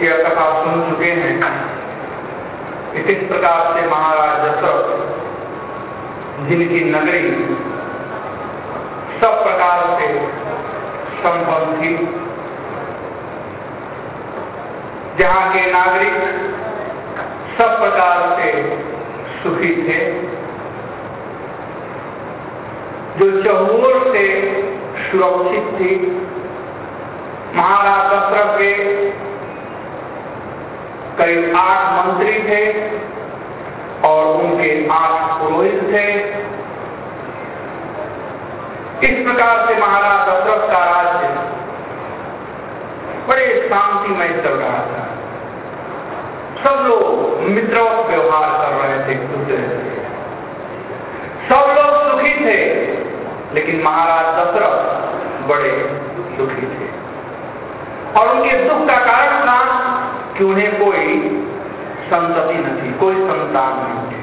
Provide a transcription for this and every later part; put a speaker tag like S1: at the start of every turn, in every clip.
S1: यह कथा सुन चुके हैं कि किस प्रकार से महाराज दशरथ, जिनकी नगरी सब प्रकार से संपन्न थी, जहां के नागरिक सब प्रकार से सुखी थे, जो चहुओं से सुरक्षित थी। महाराज दशरथ के करीब 8 मंत्री थे और उनके 8 पुरोहित थे। इस प्रकार से महाराज दशरथ का राज्य बड़े शांतिमय चल रहा था। सब लोग मित्रवत व्यवहार कर रहे थे एक दूसरे से, सब लोग सुखी थे, लेकिन महाराज दशरथ बड़े दुखी थे। और उनके दुख का कारण था कि उन्हें कोई संतति न थी, कोई संतान नहीं थी।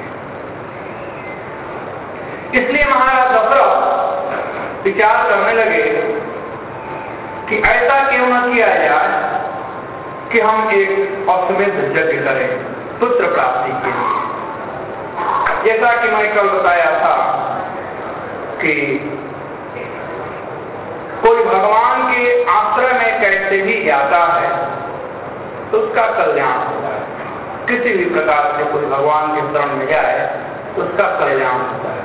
S1: इसलिए महाराज दशरथ विचार करने लगे कि ऐसा क्यों न किया जाए कि हम एक अश्वमेध यज्ञ करें पुत्र प्राप्ति के लिए। जैसा कि मैं कल बताया था कि कोई भगवान के आश्रय में कैसे भी जाता है तो उसका कल्याण होता है। किसी भी प्रकार से कोई भगवान के शरण में जाए तो उसका कल्याण होता है।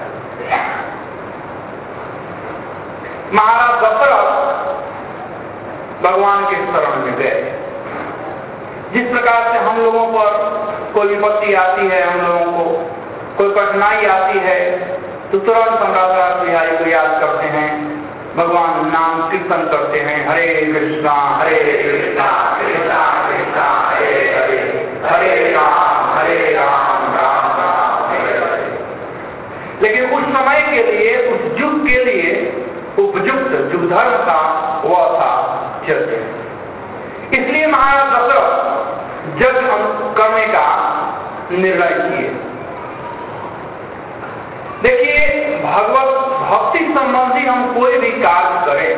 S1: महाराज दशरथ भगवान के शरण में गए। जिस प्रकार से हम लोगों पर कोई विपत्ति आती है, हम लोगों को कोई कठिनाई आती है तो तुरंत हम राधा बिहारी को याद करते हैं, भगवान नाम कीर्तन करते हैं, हरे कृष्णा कृष्णा कृष्णा हरे हरे, हरे राम राम राम हरे हरे। लेकिन उस समय के लिए, उस युग के लिए उपयुक्त युग धर्म था वह था यज्ञ। इसलिए महाराज दशरथ यज्ञ करने का निर्णय किए। देखिए, भगवत भक्ति संबंधी हम कोई भी कार्य करें,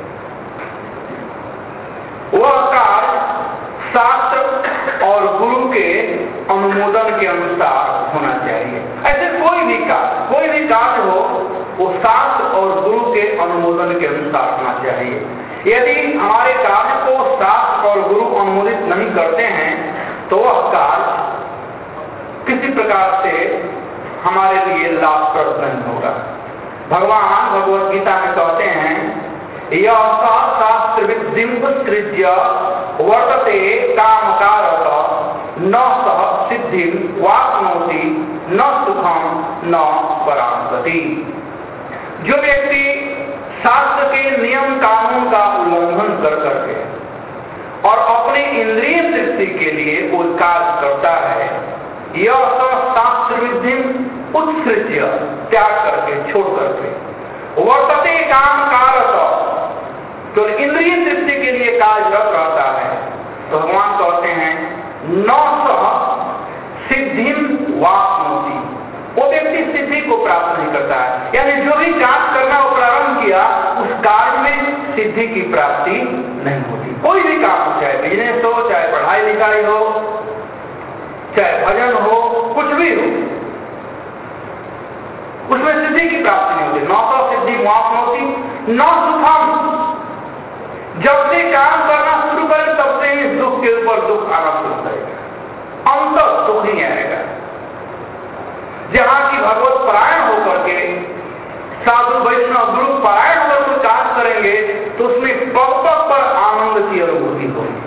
S1: वह कार्य शास्त्र और गुरु के अनुमोदन के अनुसार होना चाहिए। ऐसे कोई भी कार्य हो, वो शास्त्र और गुरु के अनुमोदन के अनुसार होना चाहिए। यदि हमारे कार्य को शास्त्र और गुरु अनुमोदित नहीं करते हैं तो वह कार्य किसी प्रकार से हमारे लिए लाभप्रद नहीं होगा। भगवान भगवत गीता में कहते हैं, यह शास्त्र विधिं उत्सृज्य वर्तते कामकारक न सह सिद्धिं वाप्नोति न सुखं न परां गति। जो व्यक्ति शास्त्र के नियम कानून का उल्लंघन कर करके और अपने इंद्रिय तृप्ति के लिए कोई कार्य करता है, यह शास्त्र विधि उत्सृज्य त्याग करके, छोड़ करके, वर्तते काम कारक, तो इंद्रिय तृप्ति के लिए कार्यरत रहता है, तो भगवान कहते हैं न सह सिद्धि वाप्नोति, वो व्यक्ति सिद्धि को प्राप्त नहीं करता है। यानी जो भी कार्य करना वो प्रारंभ किया, उस कार्य में सिद्धि की प्राप्ति नहीं होती। कोई भी काम हो, चाहे बिजनेस हो, चाहे पढ़ाई लिखाई हो, चाहे भजन हो, कुछ भी हो, उसमें सिद्धि की प्राप्ति नहीं होती। न तो सिद्धि वाप्नोति न सुखम। जब से काम करना शुरू करें तब से ही दुख के ऊपर दुख आना शुरू करेगा, अंत दुख नहीं आएगा। जहां की भगवत परायण होकर के, साधु वैष्णव गुरु परायण होकर कोई कार्य करेंगे तो उसमें पग पग पर आनंद की अनुभूति होगी।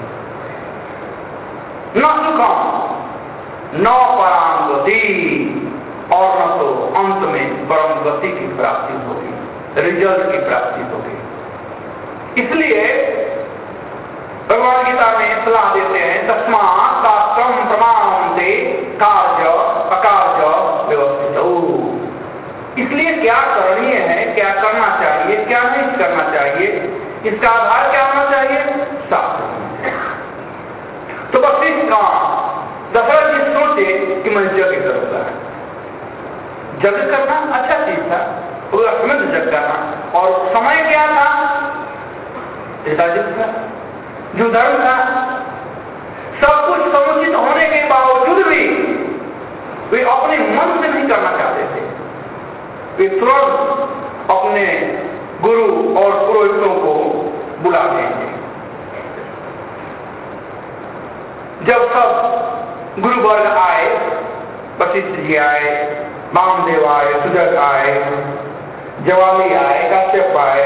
S1: न सुखम न परां गति, और न तो अंत में परम गति की प्राप्ति होगी, रिजल्ट की प्राप्ति होगी। इसलिए भगवान गीता में सलाह देते हैं, तस्मात् शास्त्रम प्रमाणन्ते कार्य अकार्य व्यवस्थितौ। इसलिए क्या करणीय है, क्या करना चाहिए, क्या नहीं करना चाहिए, इसका आधार क्या होना चाहिए? शास्त्र। तो बस दशरथ जी सोचे कि मैं यज्ञ करूंगा। यज्ञ करना अच्छा चीज था, पूरा समय यज्ञ करना, और समय क्या था? त्रेता युग था, जो धर्म था, सब समुचित होने के बावजूद भी वे अपने मन से नहीं करना चाहते थे। वे तुरंत अपने गुरु और पुरोहितों को बुला देंगे। जब सब गुरु वर्ग आए, वशिष्ठ जी आए, वामदेव आए, सुजग आए, जवाली आए, काश्यप आए,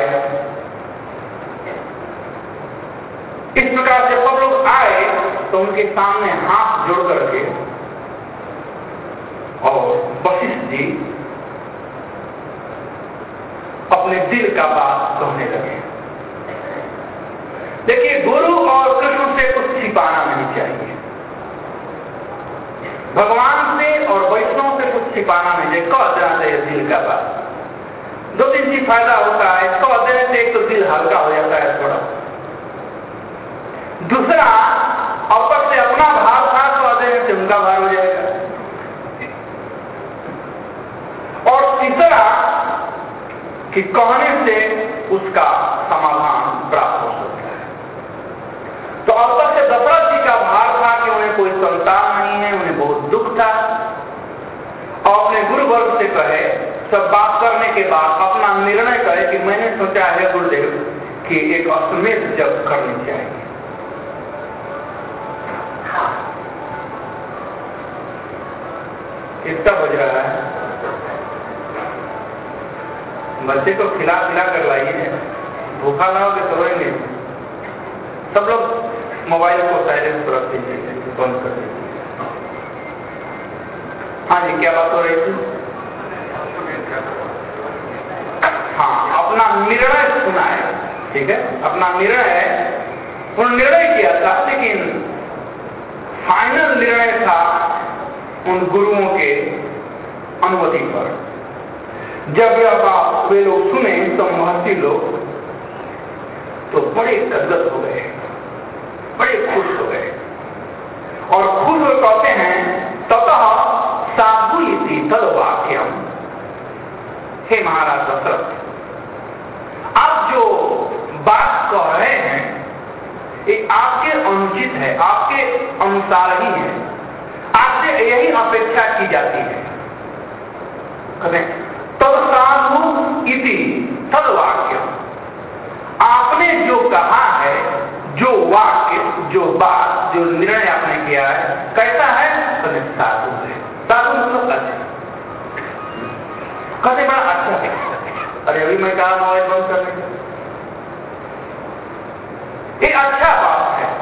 S1: इस प्रकार से सब लोग आए तो उनके सामने हाथ जोड़ करके और वशिष्ठ जी अपने दिल का बात कहने लगे। देखिए, गुरु और कृष्ण से कुछ छिपाना नहीं चाहिए, भगवान से और वैष्णव से कुछ छिपाना नहीं चाहिए, कह देना चाहिए दिल का बात। दो तीन चीज फायदा होता है, इसको देने से एक तो दिल हल्का हो जाता है थोड़ा, दूसरा ऊपर से अपना भाव था तो देने से उनका भार हो जाएगा, और तीसरा कि कहने से उसका समाधान प्राप्त हो सकता है। तो अब तक से दशरथ जी का भार था कि उन्हें कोई संतान नहीं है, उन्हें बहुत दुख था, और अपने गुरु वर्ग से कहे, सब बात करने के बाद अपना निर्णय करे कि मैंने सोचा है गुरुदेव कि एक अश्वमेध जप करनी चाहिए। कितना बज रहा है? बच्चे को खिला पिला कर लाइए, भूखा ना हो के सोएंगे। सब लोग मोबाइल को साइलेंट पर रख दीजिए, बंद कर दीजिए। हाँ जी, क्या बात हो रही थी? हाँ, अपना निर्णय सुना है, ठीक है, अपना निर्णय है, उन्होंने निर्णय किया था, लेकिन फाइनल निर्णय था उन गुरुओं के अनुमति पर। जब यह बात वे लोग सुने तो महर्षि लोग तो बड़े गदगद हो गए, बड़े खुश हो गए, और खुश हो कहते हैं ततः साधु इति तद्वाक्यम। हे महाराज दशरथ, आप जो बात कह रहे हैं ये आपके अनुचित है, आपके अनुसार ही है, आपसे यही अपेक्षा की जाती है। तब साधु इति तद्वाक्य, आपने जो कहा है, जो वाक्य, जो बात, जो निर्णय आपने किया है, कैसा है? साधु है। साधु मतलब अच्छा, कहते बड़ा अच्छा है। अरे अभी मैं कहा मोबाइल बंद करने, ये अच्छा बात है।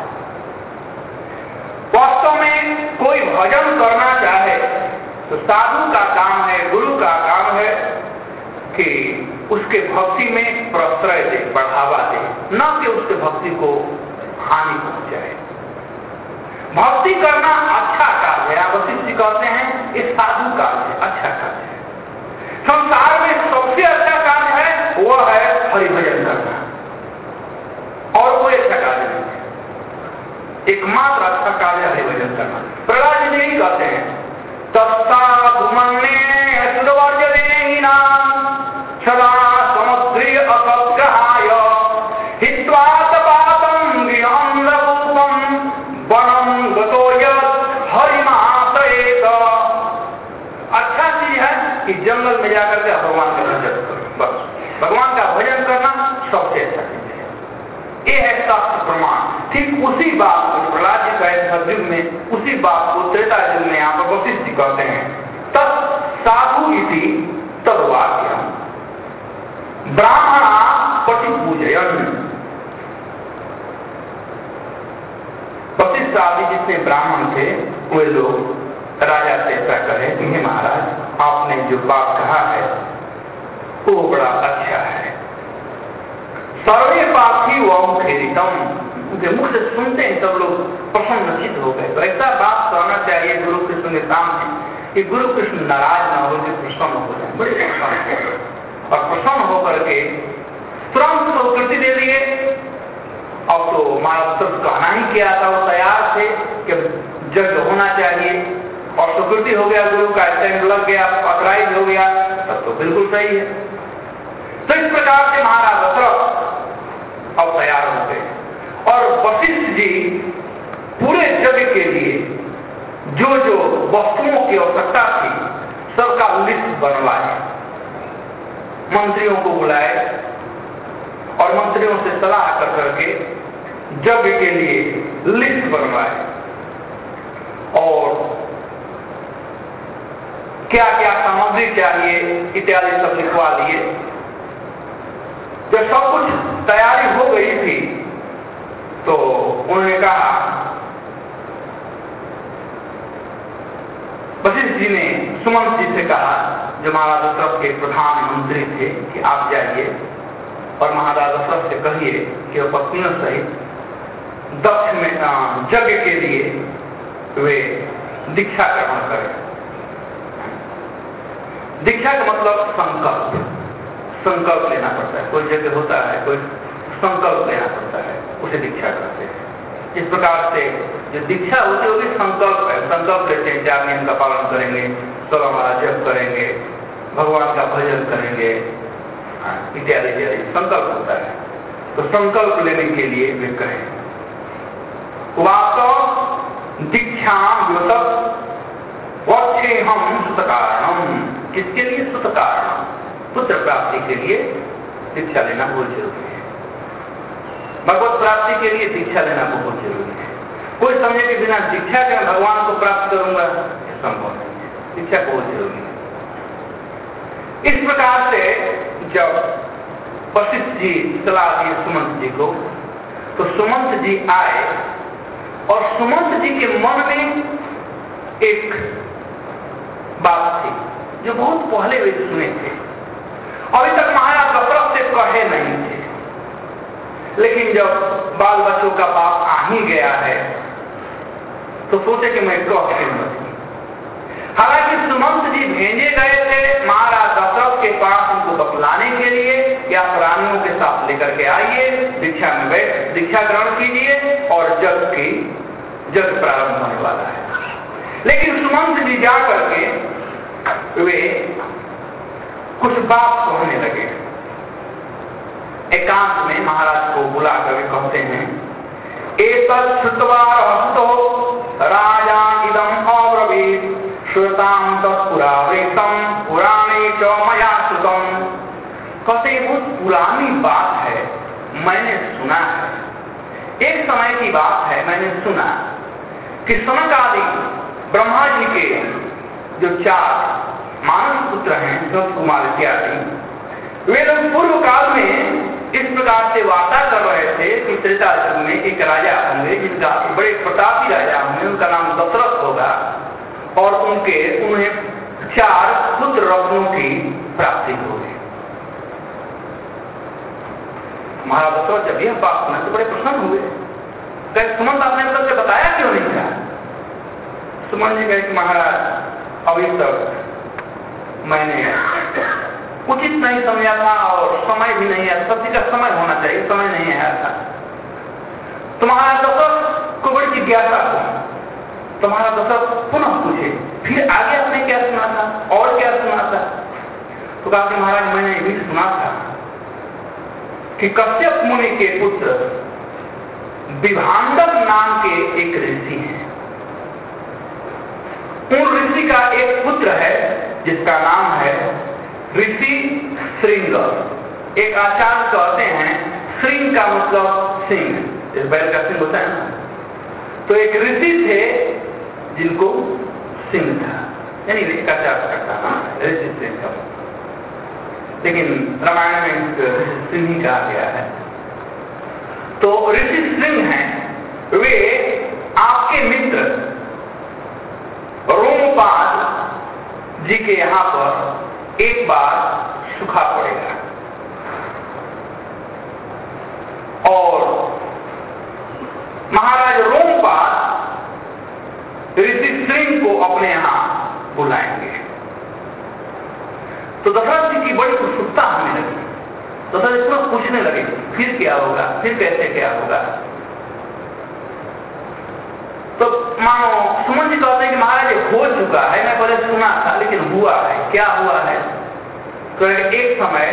S1: वास्तव में कोई भजन करना चाहे तो साधु का काम है, गुरु का काम है कि उसके भक्ति में प्रश्रय दे, बढ़ावा दे, न कि उसके भक्ति को हानि पहुंचाए। भक्ति करना अच्छा कार्य है, वशिष्ठ जी कहते हैं ये साधु कार्य है, अच्छा कार्य है। संसार में सबसे अच्छा कार्य है वह है हरिभजन करना, और कोई अच्छा कार्य नहीं है। एकमात्र अच्छा कार्य हरिभजन करना। प्रहलाद जी यही कहते हैं, तत्साधुमन्ये असुरवर्जनेहिना सदा समुद्री असत्ग्रहाय हित्वा तपातं गिरंधरूपं वनं गतो यत् हरिमाश्रयेत। अच्छा चीज है कि जंगल में जाकर के भगवान का भजन करो, बस भगवान का भजन करना सबसे अच्छा चीज है। ये है शास्त्र प्रमाण। ठीक उसी बात को प्रहलाद जी कहे सतयुग में, उसी बात को त्रेता युग में यहाँ पर वशिष्ठ जी कहते हैं, तत् साधु इति तद्वाक्यम ब्राह्मणा पति पूजयन। वशिष्ठ आदि जितने ब्राह्मण थे वे लोग राजा से ऐसा कहे कि हे महाराज, आपने जो बात कहा है वो बड़ा अच्छा है। सर्वे पार्थी वम खेदितम, उनके मुख से सुनते हैं सब लोग प्रसन्नचित हो गए। तो ऐसा बात कहना चाहिए गुरु कृष्ण के सामने कि गुरु कृष्ण नाराज न हो, प्रसन्न हो जाए, बड़े प्रसन्न हो गए, और प्रसन्न होकर के तुरंत स्वीकृति दे दिए। अब तो महाराज सब कहना ही किया था, वो तैयार थे कि यज्ञ होना चाहिए, और स्वीकृति हो गया, गुरु का टाइम लग गया, ऑथराइज हो गया, तब तो बिल्कुल सही है। तो इस प्रकार से महाराज दशरथ अब तैयार हो गए, और वशिष्ठ जी पूरे जग के लिए जो जो वस्तुओं की आवश्यकता थी सबका लिस्ट बनवाए, मंत्रियों को बुलाए और मंत्रियों से सलाह कर करके जग के लिए लिस्ट बनवाए और क्या क्या सामग्री चाहिए इत्यादि सब लिखवा लिए। जब सब कुछ तैयारी हो गई थी तो उन्होंने कहा, वशिष्ठ जी ने सुमंत जी से कहा, जो महाराज दशरथ के प्रधानमंत्री थे, कि आप जाइए और महाराज दशरथ से कहिए कि वह पत्नियों सहित दक्ष में यज्ञ के लिए वे दीक्षा ग्रहण करें। दीक्षा का मतलब संकल्प लेना पड़ता है। कोई यज्ञ होता है, कोई संकल्प लेना पड़ता है, उसे दीक्षा कहते हैं। इस प्रकार से जो दीक्षा होती है वो भी संकल्प है। संकल्प लेते हैं, 4 नियम का पालन करेंगे, 16 माला जप करेंगे, भगवान का भजन करेंगे इत्यादि इत्यादि संकल्प होता है। तो संकल्प लेने के लिए वे कहें। वास्तव दीक्षा वक्षे हम सुत कारणम, किसके लिए? सुत कारणम, पुत्र प्राप्ति के लिए दीक्षा लेना बहुत जरूरी है। भगवत प्राप्ति के लिए दीक्षा लेना बहुत जरूरी है। कोई समझे कि बिना दीक्षा के मैं भगवान को प्राप्त करूंगा, ये संभव नहीं है। दीक्षा बहुत जरूरी है। इस प्रकार से जब वशिष्ठ जी सलाह दिए सुमंत जी को, तो सुमंत जी आए और सुमंत जी के मन में एक बात थी जो बहुत पहले वे सुने थे। अभी तक महाराज दशरथ से कहे नहीं थे, लेकिन जब बाल बच्चों का बाप आ ही गया है तो सोचे कि मैं कह क्यों नहीं। हालांकि सुमंत जी भेजे गए थे महाराज दशरथ के पास उनको बतलाने के लिए कि आप रानियों के साथ लेकर के आइए, दीक्षा में बैठ दीक्षा ग्रहण कीजिए और जग प्रारंभ होने वाला है। लेकिन सुमंत जी जा करके वे कुछ बात कहने लगे। एकांत में महाराज को बुला कर वे कहते हैं, एतत् श्रुत्वा हस्तो राजा इदम अब्रवीत् श्रुतां तत्पुरावृत्तं पुराणे च मया श्रुतम्। कहते बहुत पुरानी बात है, मैंने सुना है। एक समय की बात है, मैंने सुना कि सनक आदि ब्रह्मा जी के जो 4 मानस पुत्र हैं, सनत कुमार इत्यादि, वे लोग पूर्व काल में इस प्रकार से वार्ता कर रहे थे कि त्रेता युग में एक राजा होंगे जिनका बड़े प्रतापी राजा होंगे, उनका नाम दशरथ होगा और उन्हें 4 पुत्र रत्नों की प्राप्ति होगी। महाराज दशरथ जब यह बात सुना तो बड़े प्रसन्न हुए। कहे, सुमंत आपने मतलब से बताया क्यों नहीं था? सुमंत जी कहे कि महाराज अभी तक मैंने उचित नहीं समझा था और समय भी नहीं है, सब चीज का समय होना चाहिए, समय नहीं आया था। तो महाराज दशरथ को बड़ी जिज्ञासा हुई। तो महाराज दशरथ पुनः पूछे, फिर आगे आपने क्या सुना था और क्या सुना था? तो कहा कि महाराज मैंने भी सुना था कि कश्यप मुनि के पुत्र विभांडव नाम के एक ऋषि हैं। उन ऋषि का एक पुत्र है जिसका नाम है ऋषि श्रृंग। एक आचार्य कहते हैं श्रृंग का मतलब सिंह, इस बैल का सिंह होता है ना। तो एक ऋषि थे जिनको सिंह था, यानी एक आचार्य का नाम है ऋषि श्रृंग का। लेकिन रामायण में सिंह ही कहा गया है। तो ऋषि श्रृंग हैं, वे आपके मित्र रोमपाद जी के यहां पर एक बार सूखा पड़ेगा और महाराज रोमपाद ऋषि श्रृंग को अपने यहां बुलाएंगे। तो दशरथ जी की बड़ी उत्सुकता होने लगी। दशरथ जी को पूछने लगे फिर क्या होगा, फिर कैसे क्या होगा। तो मानो सुमन जी कहते हैं कि महाराज ये हो चुका है, मैं पहले सुना था लेकिन हुआ है। क्या हुआ है? तो एक समय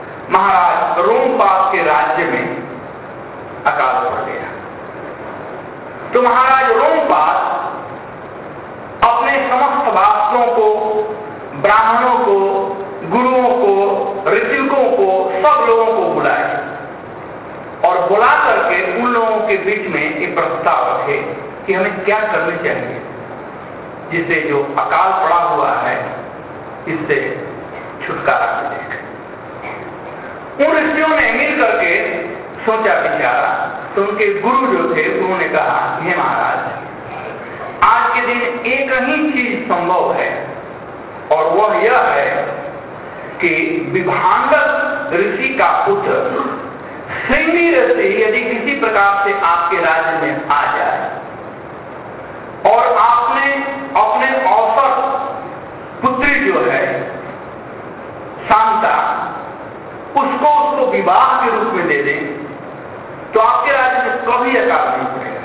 S1: महाराज रोमपाद के राज्य में अकाल पड़ गया। तो महाराज रोमपाद अपने समस्त वास्तुओं को, ब्राह्मणों को, गुरुओं को, ऋषिकों को, सब लोगों को बुलाए और बुला करके उन लोगों के बीच में एक प्रस्ताव रखे कि हमें क्या करना चाहिए जिससे जो अकाल पड़ा हुआ है इससे छुटकारा मिले। उन ऋषियों ने मिल करके सोचा विचारा, तो उनके गुरु जो थे उन्होंने कहा, हे महाराज, आज के दिन एक ही चीज संभव है और वह यह है कि विभांडक ऋषि का पुत्र श्रृंगी ऋषि यदि किसी प्रकार से आपके राज्य में आ जाए और आपने अपने औसत पुत्री जो है शांता उसको विवाह के रूप में दे दें तो आपके राज्य में कभी अकाल नहीं पड़ेगा।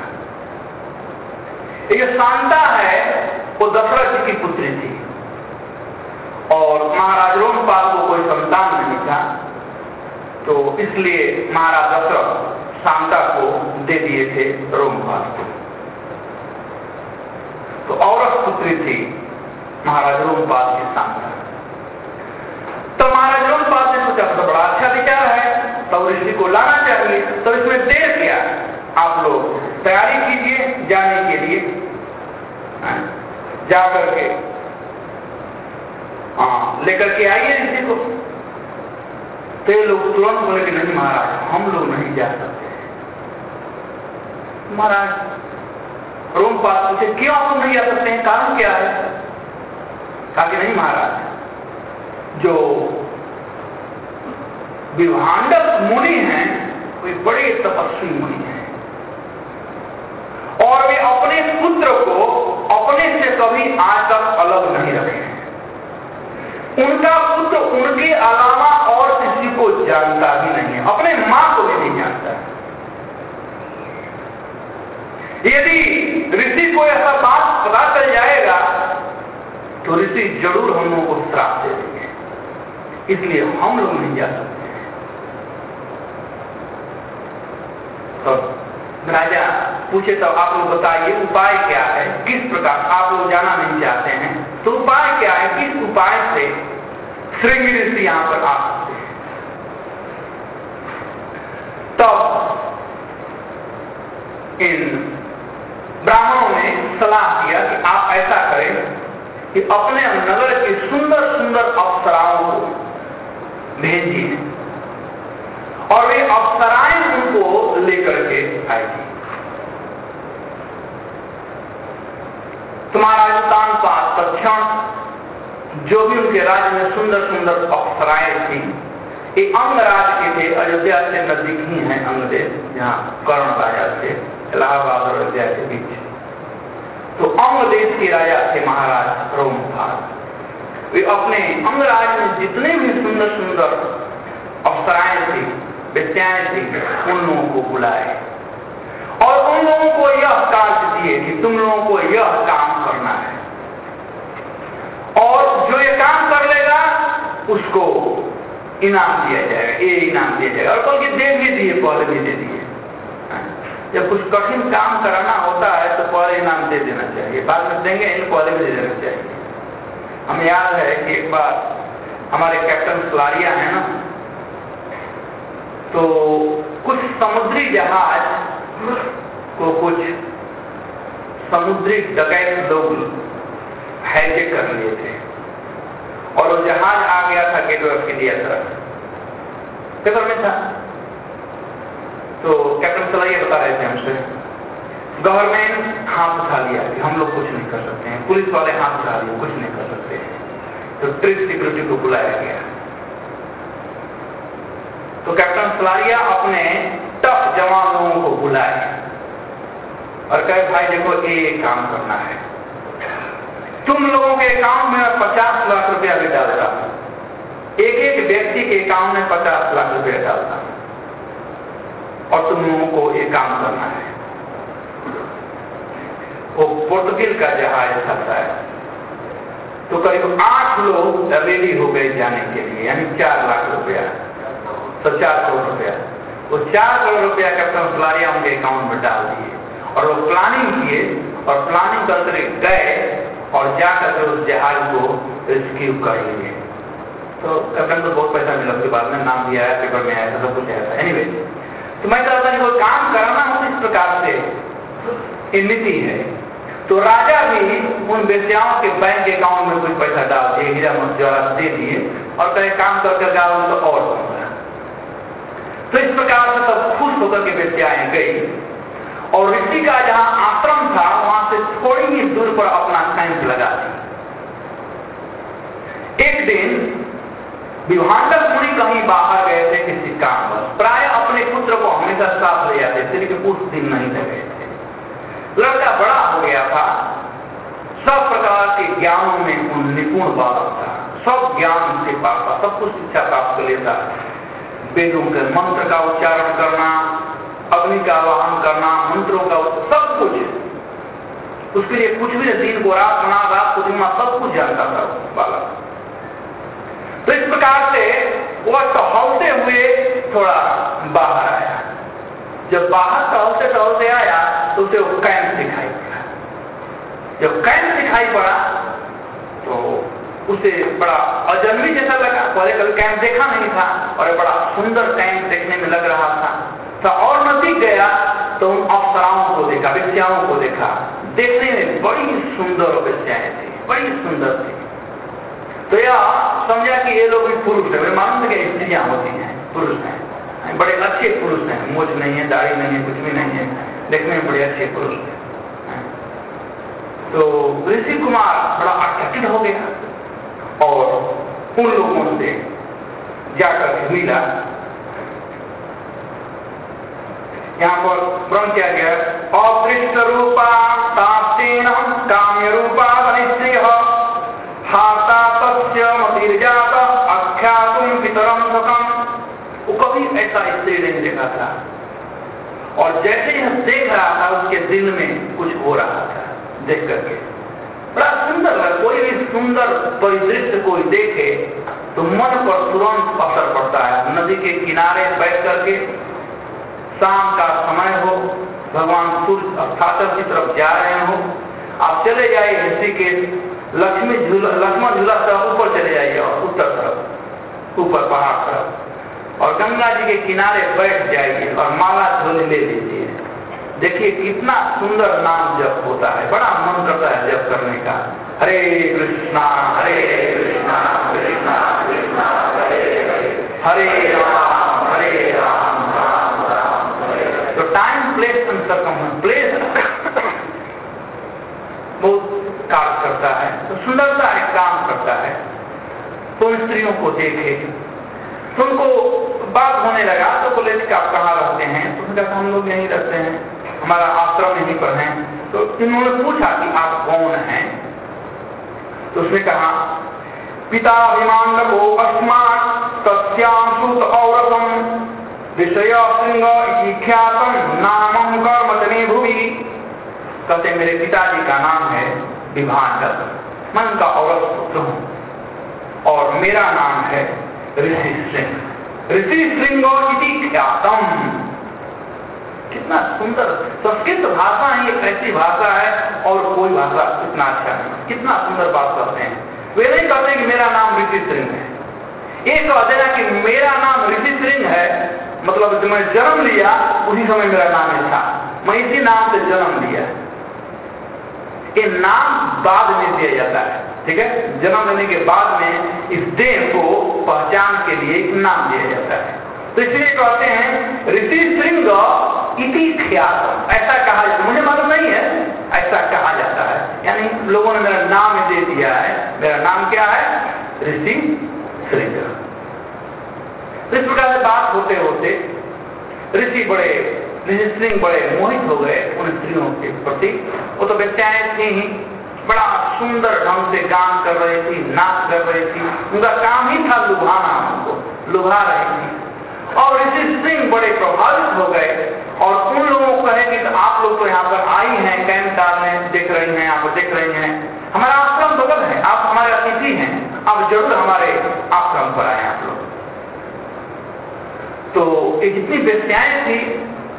S1: ये शांता है वो दशरथ जी की पुत्री थी और महाराज रोमपाल को कोई संतान नहीं था, तो इसलिए महाराज दशरथ शांता को दे दिए थे रोमपाल को। तो औरत पुत्री थी महाराज रोमपाल की शांता। तो महाराज रोमपाल ने सोचा तो बड़ा अच्छा विचार है, तो ऋषि को लाना चाहिए। तो इसमें देर क्या, आप लोग तैयारी कीजिए जाने के लिए, जा करके लेकर के आइए ऋषि को। तो ये लोग तुरंत बोले कि नहीं महाराज, हम लोग नहीं जा सकते। महाराज रोमपाल पूछे, क्यों आप नहीं जा सकते हैं, कारण क्या है? कहा कि नहीं महाराज, जो विभांडक मुनि हैं वे बड़े तपस्वी मुनि हैं और वे अपने पुत्र को अपने से कभी आज तक अलग नहीं रखे हैं। उनका पुत्र उनके अलावा और किसी को जानता ही नहीं है, अपने मां को भी नहीं जानता है। यदि ऋषि को ऐसा बात पता चल जाएगा तो ऋषि जरूर हम लोगों को श्राप दे देंगे, इसलिए हम लोग नहीं जा सकते। तो राजा पूछे, तो आप लोग बताइए उपाय क्या है, किस प्रकार आप लोग जाना नहीं चाहते हैं, तो उपाय क्या है, किस उपाय से श्रृंगी ऋषि यहां पर आ सकते हैं? तब इन ब्राह्मणों ने सलाह दिया कि आप ऐसा करें कि अपने नगर की सुंदर सुंदर अप्सराओं को भेजिए और वे अप्सराएं उनको लेकर के आएगी। तुम्हारा युतानपाद तत्क्षण जो भी उनके राज्य में सुंदर सुंदर अप्सराएं थी, ये अंग राज्य के थे, अयोध्या से नजदीक ही है अंग देश, जहां कर्ण राजा थे, इलाहाबाद और अयोध्या के बीच। तो अंग देश के राजा थे महाराज रोमपाल। वे अपने अंग राज्य में जितने भी सुंदर सुंदर अप्सराएं थी, विद्याएं थी, उन लोगों को बुलाए और उन लोगों को यह कार्य दिए कि तुम लोगों को यह काम करना है और जो ये काम कर लेगा उसको इनाम दिया जाएगा, ये इनाम दिया जाएगा। और बल्कि दे भी दिए, पहले भी दे दिए। जब कुछ कठिन काम कराना होता है तो पहले इनाम दे देना चाहिए, बाद में देंगे, इन पहले भी दे देना चाहिए। हमें याद है कि एक बार हमारे कैप्टन सलारिया है ना, तो कुछ समुद्री जहाज को कुछ समुद्री डकैत लोग हाईजैक कर लिए थे और वो जहाज आ गया था गेटवे ऑफ इंडिया तरफ, पेपर में था। तो कैप्टन सलारिया बता रहे थे हमसे, गवर्नमेंट हाथ उठा लिया कि हम लोग कुछ नहीं कर सकते हैं, पुलिस वाले हाथ उठा लिए कुछ नहीं कर सकते हैं। तो ट्रिप सिक्योरिटी को बुलाया गया। तो कैप्टन सलारिया अपने टफ जवान लोगों को बुलाए और कहे, भाई देखो ये काम करना है, तुम लोगों के अकाउंट में 50 लाख रुपया भी डालता हूं, एक एक व्यक्ति के अकाउंट में 50 लाख रुपया डालता हूं और तुम लोगों को ये काम करना है। वो पोर्तुगीज का जहाज था, तो करीब 8 लोग रेडी हो गए जाने के लिए, यानी 4 लाख रुपया, तो 4 करोड़ रुपया। वो 4 करोड़ रुपया कैप्टन सलारिया उनके अकाउंट में डाल दिए और वो प्लानिंग किए और प्लानिंग करके गए और जाकर के उस जहाज को रेस्क्यू कर लिए। तो कैप्टन को बहुत पैसा मिला, उसके बाद में नाम भी आया, पेपर में आया था, सब कुछ आया था। एनीवे, तो मैं कहता हूं कोई काम करना हो इस प्रकार से, ये नीति है। तो राजा भी उन वेश्याओं के बैंक अकाउंट में कुछ पैसा डाल दिए, हीरा जवाहरात दे दिए और कहे काम कर कर गाओ तो और दूंगा। तो इस प्रकार से सब खुश होकर के वेश्याएं गई और ऋषि का जहां आश्रम था वहां से थोड़ी ही दूर पर अपना कैंप लगा दी। एक दिन विभांडक मुनि कहीं बाहर गए थे किसी काम पर, प्राय अपने पुत्र को हमेशा साथ ले जाते थे, लेकिन उस दिन नहीं ले गए थे। लड़का बड़ा हो गया था, सब प्रकार के ज्ञानों में निपुण बालक था, सब ज्ञान से पाता, सब कुछ शिक्षा प्राप्त कर लेता, वेदों के मंत्र का उच्चारण करना, अग्नि का आवाहन करना, मंत्रों का सब कुछ, उसके लिए कुछ भी दिन को रात बना, रात को दिन, सब कुछ जानता था बालक। तो इस प्रकार से वह टहलते हुए थोड़ा बाहर आया। जब बाहर टहलते टहलते आया तो उसे वो कैंप दिखाई पड़ा। जब कैंप दिखाई पड़ा तो उसे बड़ा अजनबी जैसा लगा, पहले कभी कैंप देखा नहीं था और बड़ा सुंदर कैंप देखने में लग रहा था। तो और नजदीक गया तो उन अप्सराओं को देखा, वेश्याओं को देखा, देखने में बड़ी सुंदर वेश्याएं थी, बड़ी सुंदर थी। तो यह समझा कि ये लोग भी पुरुष है, मालूम था कि स्त्रियां होती हैं, पुरुष हैं, बड़े अच्छे पुरुष हैं, मूछ नहीं है, दाढ़ी नहीं है, कुछ भी नहीं है, देखने में बड़े अच्छे पुरुष हैं। तो ऋषि कुमार बड़ा आकर्षित हो गया और उन लोगों से जाकर मिला। यहाँ पर वर्णन किया गया, अपृष्ट रूपा ताप्तेन काम्य रूपा वनिश्चय हाता तस्य मतिर्जात आख्यातुम पितरम सकम। वो कभी ऐसा स्त्री नहीं देखा था और जैसे यह देख रहा था उसके दिल में कुछ हो रहा था। देख करके बड़ा सुंदर लगा। कोई भी सुंदर परिदृश्य कोई देखे तो मन पर तुरंत असर पड़ता है। नदी के किनारे बैठ करके शाम का समय हो, भगवान सूर्य अस्ताचल की तरफ जा रहे हो, आप चले जाइए ऋषिकेश, लक्ष्मण झूला तरफ ऊपर चले जाइए और उत्तर तरफ, ऊपर पहाड़ तरफ, और गंगा जी के किनारे बैठ जाइए और माला झोली ले लीजिए। देखिए कितना सुंदर नाम जप होता है, बड़ा मन करता है जप करने का। हरे कृष्णा कृष्णा कृष्णा हरे राम राम राम हरे। तो time place and circumstance, place बहुत कार्य करता है, तो सुंदरता एक काम करता है। तो उन स्त्रियों को देखे तो उनको बात होने लगा, तो बोले कि आप कहाँ रहते हैं? तो उन्होंने कहा हम लोग यहीं रहते हैं, हमारा आश्रम यहीं पर है। तो इन्होंने पूछा कि आप कौन हैं? तो उसने कहा पिता अभिमानको अस्मात् तस्यां सुत औरतम विषय श्रृंग ख्यातम नामं कर्मचने भुवि। कहते मेरे पिताजी का नाम है विभांडक, मैं उनका औरत पुत्र हूं और मेरा नाम है ऋषि श्रृंग। ऋषि श्रृंग इति ख्यातम। कितना सुंदर संस्कृत भाषा ही एक ऐसी भाषा है और कोई भाषा इतना अच्छा नहीं। कितना सुंदर बात करते हैं। वे नहीं कहते कि मेरा नाम ऋषि श्रृंग है, ये कह देना कि मेरा नाम ऋषि श्रृंग है, मतलब जब मैं जन्म लिया उसी समय मेरा नाम था, मैं इसी नाम से जन्म लिया। ये नाम बाद में दिया जाता है, ठीक है, जन्म लेने के बाद में इस देह को पहचान के लिए एक नाम दिया जाता है। तो इसलिए कहते हैं ऋषि श्रृंग इति ख्यात, ऐसा कहा जाता है, मुझे मालूम नहीं है, ऐसा कहा जाता है। यानी लोगों ने मेरा नाम दे दिया है, मेरा नाम क्या है? ऋषि श्रृंग। तो इस प्रकार से बात होते होते ऋषि श्रृंग बड़े मोहित हो गए उन स्त्रियों के प्रति। वो तो वेश्याएं थी ही, बड़ा सुंदर ढंग से गान कर रही थी, नाच कर रही थी, उनका काम ही था लुभाना, उनको लुभा रही थी। और ऋषि श्रृंग बड़े प्रभावित हो गए और उन लोगों को कहे कि आप लोग तो यहाँ पर आई हैं, कैंप डालने देख रही हैं, आप देख रही हैं, हमारा आश्रम बगल है, आप हमारे अतिथि हैं, आप जरूर हमारे आश्रम पर आए आप लोग। तो ये जितनी वेश्याएं थी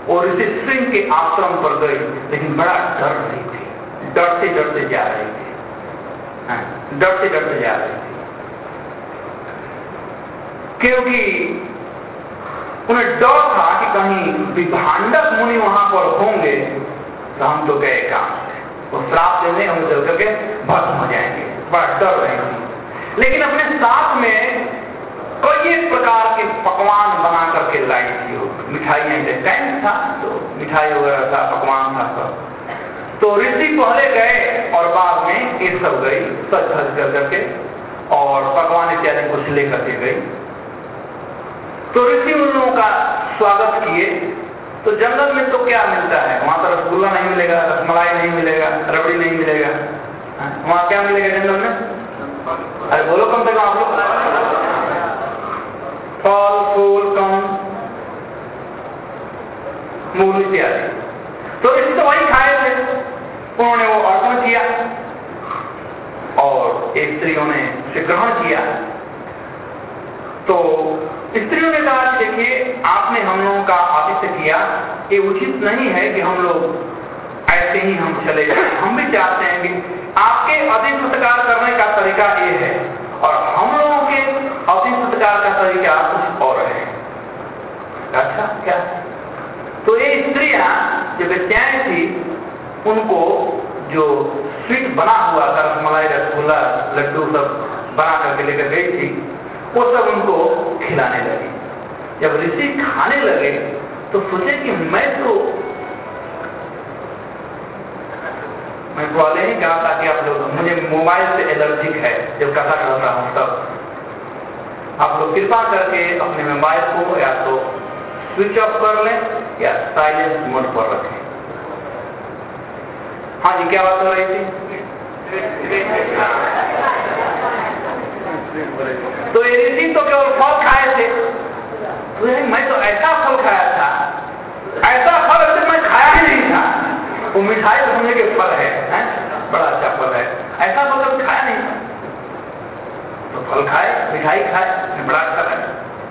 S1: और ऋषि सिंह के आश्रम पर गई, लेकिन बड़ा डर रही थी, डरते डरते जा रही थी, डरते डरते जा रही थी, क्योंकि उन्हें डर था कि कहीं विभांडक मुनि वहां पर होंगे तो हम तो गए काम से, वो श्राप देने हम चल करके भस्म हो जाएंगे, बड़ा डर रही थी। लेकिन अपने साथ में कई प्रकार के पकवान बना करके लाई थी, मिठाइयां, टेंट था तो मिठाई वगैरह था, पकवान था सब। तो ऋषि पहले गए और बाद में ये सब गई सज धज कर करके और पकवान इत्यादि कुछ लेकर के गई। तो ऋषि उन लोगों का स्वागत किए। तो जंगल में तो क्या मिलता है, वहां तो रसगुल्ला नहीं मिलेगा, रसमलाई नहीं मिलेगा, रबड़ी नहीं मिलेगा, वहां क्या मिलेगा जंगल में? अरे बोलो कम से कम आप लोग, फल फूल कम, मूल इत्यादि। तो ऋषि तो वही खाए थे, उन्होंने वो अर्पण किया और स्त्रियों ने उसे ग्रहण किया। तो स्त्रियों ने कहा कि देखिए आपने हम लोगों का आतिथ्य किया, ये उचित नहीं है कि हम लोग ऐसे ही हम चले जाएं, हम भी चाहते हैं कि आपके अतिथि सत्कार करने का तरीका ये है और हम लोगों के अतिथि सत्कार का तरीका कुछ और है। अच्छा क्या? तो ये स्त्रियां जो बेत्याएं थी, उनको जो स्वीट बना हुआ था, रसमलाई, रसगुल्ला, लड्डू सब बना करके लेकर गई थी, वो सब उनको खिलाने लगी। जब ऋषि खाने लगे तो सोचे कि मैं पहले ही कहा था कि आप लोग, मुझे मोबाइल से एलर्जिक है, जब कथा करता हूं तब आप लोग कृपा करके अपने मोबाइल को या तो स्विच ऑफ कर लें या साइलेंस मोड पर रखें। हाँ जी, क्या बात हो रही थी? तो ये ऋषि तो केवल फल खाए थे, तो मैं तो ऐसा फल खाया था, ऐसा फल अभी मैं खाया ही नहीं था। वो मिठाई समझे के फल है, बड़ा अच्छा फल है, ऐसा फल कभी खाया नहीं था। तो फल खाए, मिठाई खाए, बड़ा अच्छा लगा।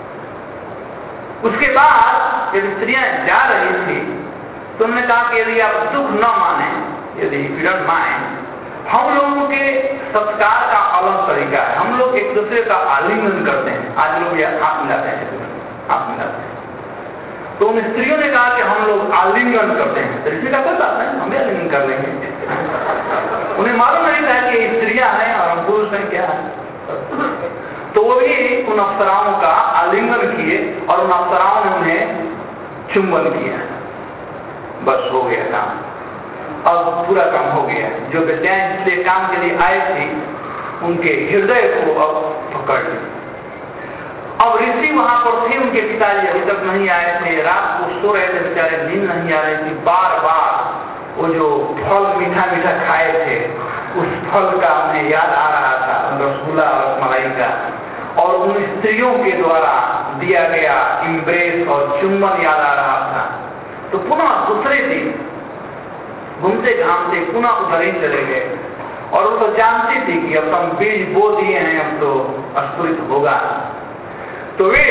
S1: उसके बाद जब स्त्रियां जा रही थी तो उन्होंने कहा कि यदि आप दुख न माने, यदि यू डोंट माइंड, हम लोगों के सत्कार का अलग तरीका है, हम लोग एक दूसरे का आलिंगन करते हैं। आज लोग हाथ मिलाते हैं, हाथ मिलाते हैं। तो उन स्त्रियों ने कहा कि हम लोग आलिंगन करते हैं। तो ऋषि का कोई बात नहीं, हम भी आलिंगन कर लेंगे। उन्हें मालूम नहीं था कि स्त्रियां हैं और हम पुरुष हैं क्या है। तो वो भी उन अप्सराओं का आलिंगन किए और उन अप्सराओं ने उन्हें चुंबन किया। बस हो गया काम, अब पूरा काम हो गया। जो विद्याएं जिसलिए काम के लिए आए थे, उनके हृदय को अब पकड़ ली। अब ऋषि वहां पर थे, उनके पिताजी अभी तक नहीं आए थे, रात को सो रहे थे बेचारे, नींद नहीं आ रही थी। बार बार वो जो फल मीठा मीठा खाए थे, उस फल का उन्हें याद आ रहा था, रसगुल्ला और मलाई का, और उन स्त्रियों के द्वारा दिया गया इम्ब्रेस और चुम्बन याद आ रहा था। तो पुनः दूसरे दिन घूमते घामते पुनः उधर ही चले गए। और वो तो जानती थी कि अब हम बीज बो दिए हैं, अब तो अस्फुरित होगा। तो वे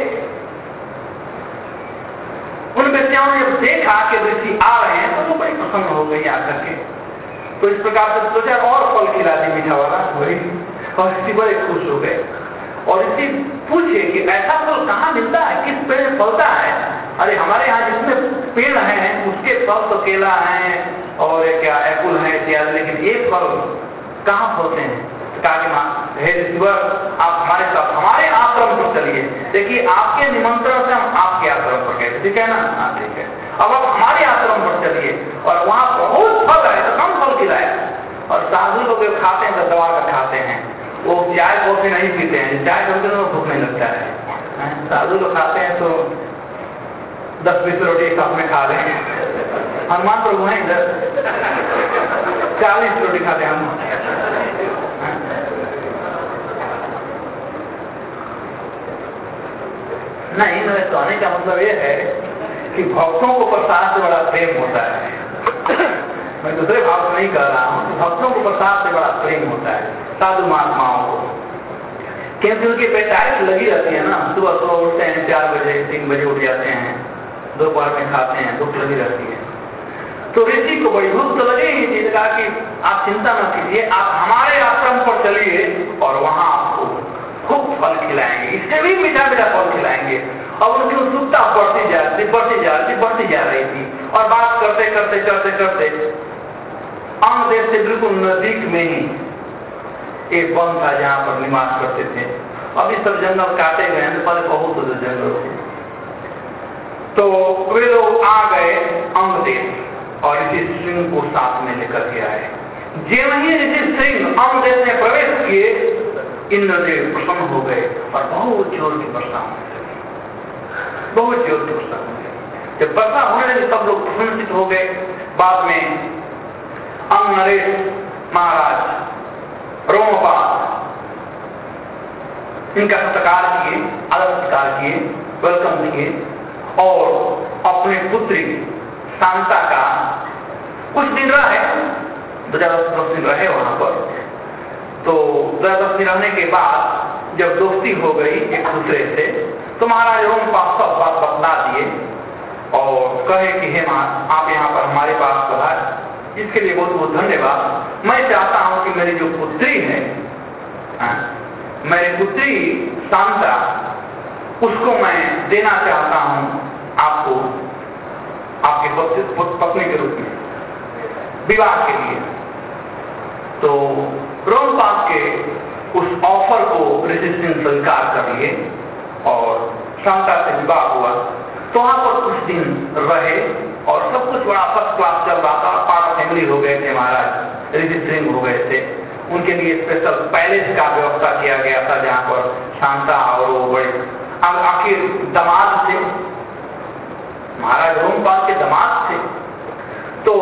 S1: उन बेटियों ने जब देखा कि ऋषि आ रहे हैं तो वो बड़ी प्रसन्न हो गई आकर के। तो इस प्रकार से सोचा और फल खिला दी मीठा वाला, वही, और ऋषि बड़े खुश हो गए। और ऋषि पूछे कि ऐसा फल कहाँ मिलता है, किस पेड़ में फलता है? अरे हमारे यहाँ जितने पेड़ हैं उसके फल तो केला है और क्या एप्पल है इत्यादि, लेकिन ये फल कहाँ फलते हैं? कहा कि हे ऋषिवर, आप हमारे साथ हमारे आश्रम पर चलिए। देखिए आपके निमंत्रण से हम आपके आश्रम पर गए, ठीक है ना? हाँ ठीक है। अब आप हमारे आश्रम पर चलिए और वहाँ बहुत फल है तो कम फल खिलाए। और साधु लोग खाते हैं तो दवा का खाते हैं, वो चाय कॉफी नहीं पीते हैं। चाय कॉफी में भूख नहीं लगता है। साधु लोग खाते हैं तो 10-20 रोटी साथ में खा रहे हैं। हनुमान प्रभु हैं इधर 40 रोटी खाते हैं हम। नहीं, मेरे कहने का मतलब ये है कि भक्तों को प्रसाद से बड़ा प्रेम होता है। मैं दूसरे भाव से नहीं कह रहा हूं कि भक्तों को प्रसाद से बड़ा प्रेम होता है, साधु महात्माओं को, क्योंकि उनकी पेटाइश लगी रहती है ना। सुबह सुबह उठते हैं 4 बजे 3 बजे उठ जाते हैं, दोपहर में खाते हैं, भूख लगी रहती है। तो ऋषि को बड़ी भूख तो लगी ही थी, कहा कि आप चिंता न कीजिए, आप हमारे आश्रम पर चलिए और वहां आपको खूब फल खिलाएंगे, इससे भी मीठा मीठा फल खिलाएंगे। और उनकी उत्सुकता बढ़ती जा रही थी। और बात करते करते करते करते अंग देश से बिल्कुल नजदीक में ही एक वन था जहां पर निवास करते थे। अभी सब जंगल काटे गए हैं, पहले बहुत से जंगल थे। तो वे लोग आ गए अंग देश और ऋषि सिंह को साथ में लेकर के आए। जो ही ऋषि सिंह अंग देश में प्रवेश किए, इंद्रदेव प्रसन्न हो गए और बहुत जोर की वर्षा होने लगी, बहुत जोर की वर्षा होने लगी। जब वर्षा होने लगी सब लोग प्रसन्नचित हो गए। बाद में अंग नरेश महाराज रोमपाद इनका सत्कार किए, आदर सत्कार किए, वेलकम किए और अपने पुत्री शांता का कुछ दिन रहे, 10 दिन रहे वहां पर। तो 10 दिन रहने के बाद जब दोस्ती हो गई एक दूसरे से, तो महाराज रोमपाद सब बात बतला दिए और कहे कि हे महाराज, आप यहाँ पर हमारे पास पधारे, इसके लिए बहुत बहुत धन्यवाद। मैं चाहता हूं कि मेरी जो पुत्री है, मेरी पुत्री शांता, उसको मैं देना चाहता हूं आपको, आपके पत्नी के रूप में विवाह के लिए। तो रोमपाद के उस ऑफर को ऋषि सिंह स्वीकार कर लिए और शांता से विवाह हुआ। तो वहां पर कुछ दिन रहे और सब कुछ बड़ा फर्स्ट क्लास चल रहा था। पार्ट फैमिली हो गए थे महाराज, ऋषि सिंह हो गए थे। उनके लिए स्पेशल पैलेस का व्यवस्था किया गया था जहां पर शांता और वो बड़े आखिर दामाद थे, महाराज रोमपाद के दामाद थे। तो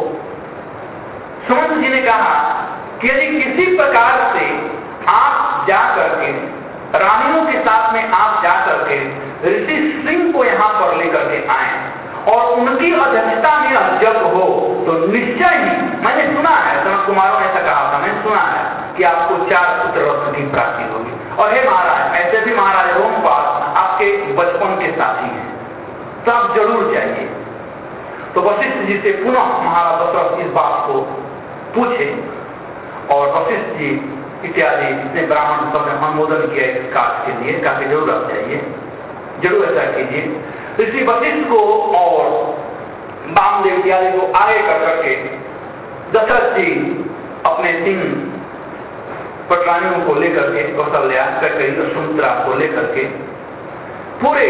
S1: सुमंत जी ने कहा कि यदि किसी प्रकार से आप जाकर के रानियों के साथ में आप जाकर के ऋषि सिंह को यहाँ पर लेकर के आए और उनकी अध्यक्षता में यह जग हो, तो निश्चय ही, मैंने सुना है, जनक कुमारों ने ऐसा कहा था, मैंने सुना है कि आपको 4 पुत्र रत्न की प्राप्ति होगी। और हे महाराज, ऐसे भी महाराज रोमपाद आपके बचपन के साथी हैं, तो आप जरूर जाइए। तो वशिष्ठ जी से पुनः महाराज दशरथ इस बात को पूछे और वशिष्ठ जी इत्यादि इतने ब्राह्मण सब ने अनुमोदन किया इस कार्य के लिए, कहा कि जरूर आप जाइए, जरूर ऐसा कीजिए। ऋषि वशिष्ठ को और वामदेव इत्यादि को आगे कर करके दशरथ जी अपने 3 पटरानियों को लेकर के, कौशल्या, कैकेयी और सुमित्रा को लेकर के पूरे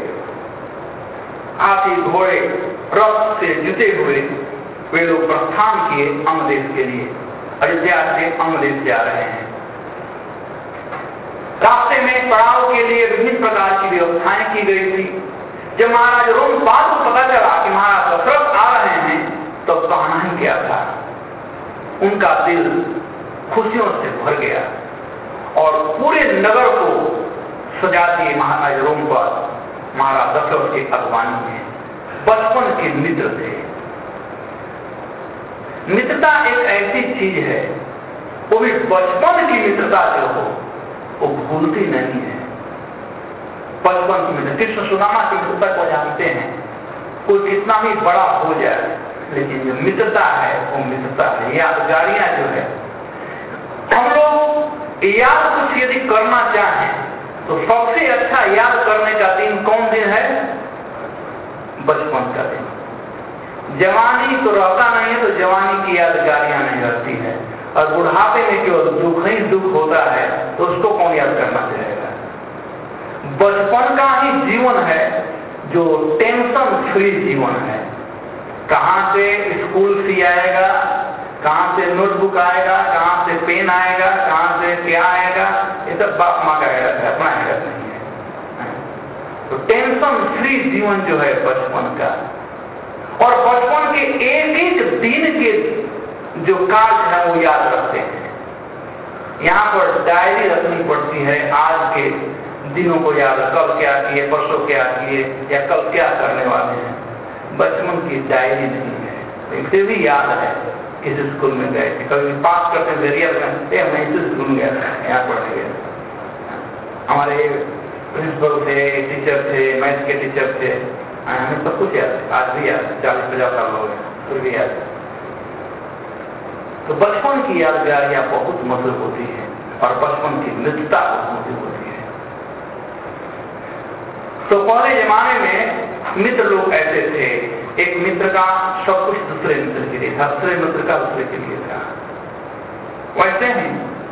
S1: हाथी घोड़े रथ से जुटे हुए वे लोग प्रस्थान किए अंग देश के लिए। अयोध्या से अंग देश जा रहे हैं। रास्ते में पड़ाव के लिए विभिन्न प्रकार की व्यवस्थाएं की गई थी। जब महाराज रोमपाद को पता चला कि महाराज दशरथ आ रहे हैं, तो कहना ही क्या था, उनका दिल खुशियों से भर गया और पूरे नगर को सजा दिए महाराज रोमपाद महाराज दशरथ की अगवानी में। बचपन के मित्र थे। मित्रता एक ऐसी चीज है, वो भी बचपन की मित्रता जो हो वो भूलती नहीं है। बचपन की मित्रता, कृष्ण सुदामा की मित्रता को जानते हैं, कोई कितना भी बड़ा हो जाए, लेकिन जो मित्रता है वो मित्रता है। यादगारियां जो है, हम लोग याद कुछ यदि करना चाहें तो सबसे अच्छा याद करने का दिन कौन दिन है? बचपन का दिन। जवानी तो रहता नहीं है, तो जवानी की यादगारियां नहीं रहती है, और बुढ़ापे में केवल दुख ही दुख होता है, तो उसको कौन याद करना चाहेगा? बचपन का ही जीवन है जो टेंशन फ्री जीवन है। कहां से स्कूल फी आएगा, कहां से नोटबुक आएगा, कहां से पेन आएगा, कहां से क्या आएगा, ये सब बाप माँ का हैरत है, अपना हैरत नहीं है। तो टेंशन फ्री जीवन जो है बचपन का, और बचपन के एक एक दिन के जो कार्य है वो याद रखते हैं। यहाँ पर डायरी रखनी पड़ती है, आज के दिनों को याद, कल क्या किए, परसों क्या किए, या कल क्या करने वाले हैं। बचपन की डायरी नहीं है। इसे भी याद है किस स्कूल में गए थे, कभी पास करते थे रियल में, मैं इस स्कूल में गया था, यहाँ पढ़ने गया। हमारे प्रिंसिपल थे, टीचर थे, मैथ के टीचर थे, हमें सब कुछ याद है, आज भी याद है, 40-50 साल हो गए फिर भी याद है। तो बचपन की यादगारियां बहुत मधुर होती है और बचपन की मित्रता बहुत मधुर होती है। तो पहले जमाने में मित्र लोग ऐसे थे, एक मित्र का सब कुछ दूसरे मित्र के लिए था, दूसरे मित्र का दूसरे के लिए था। वैसे ही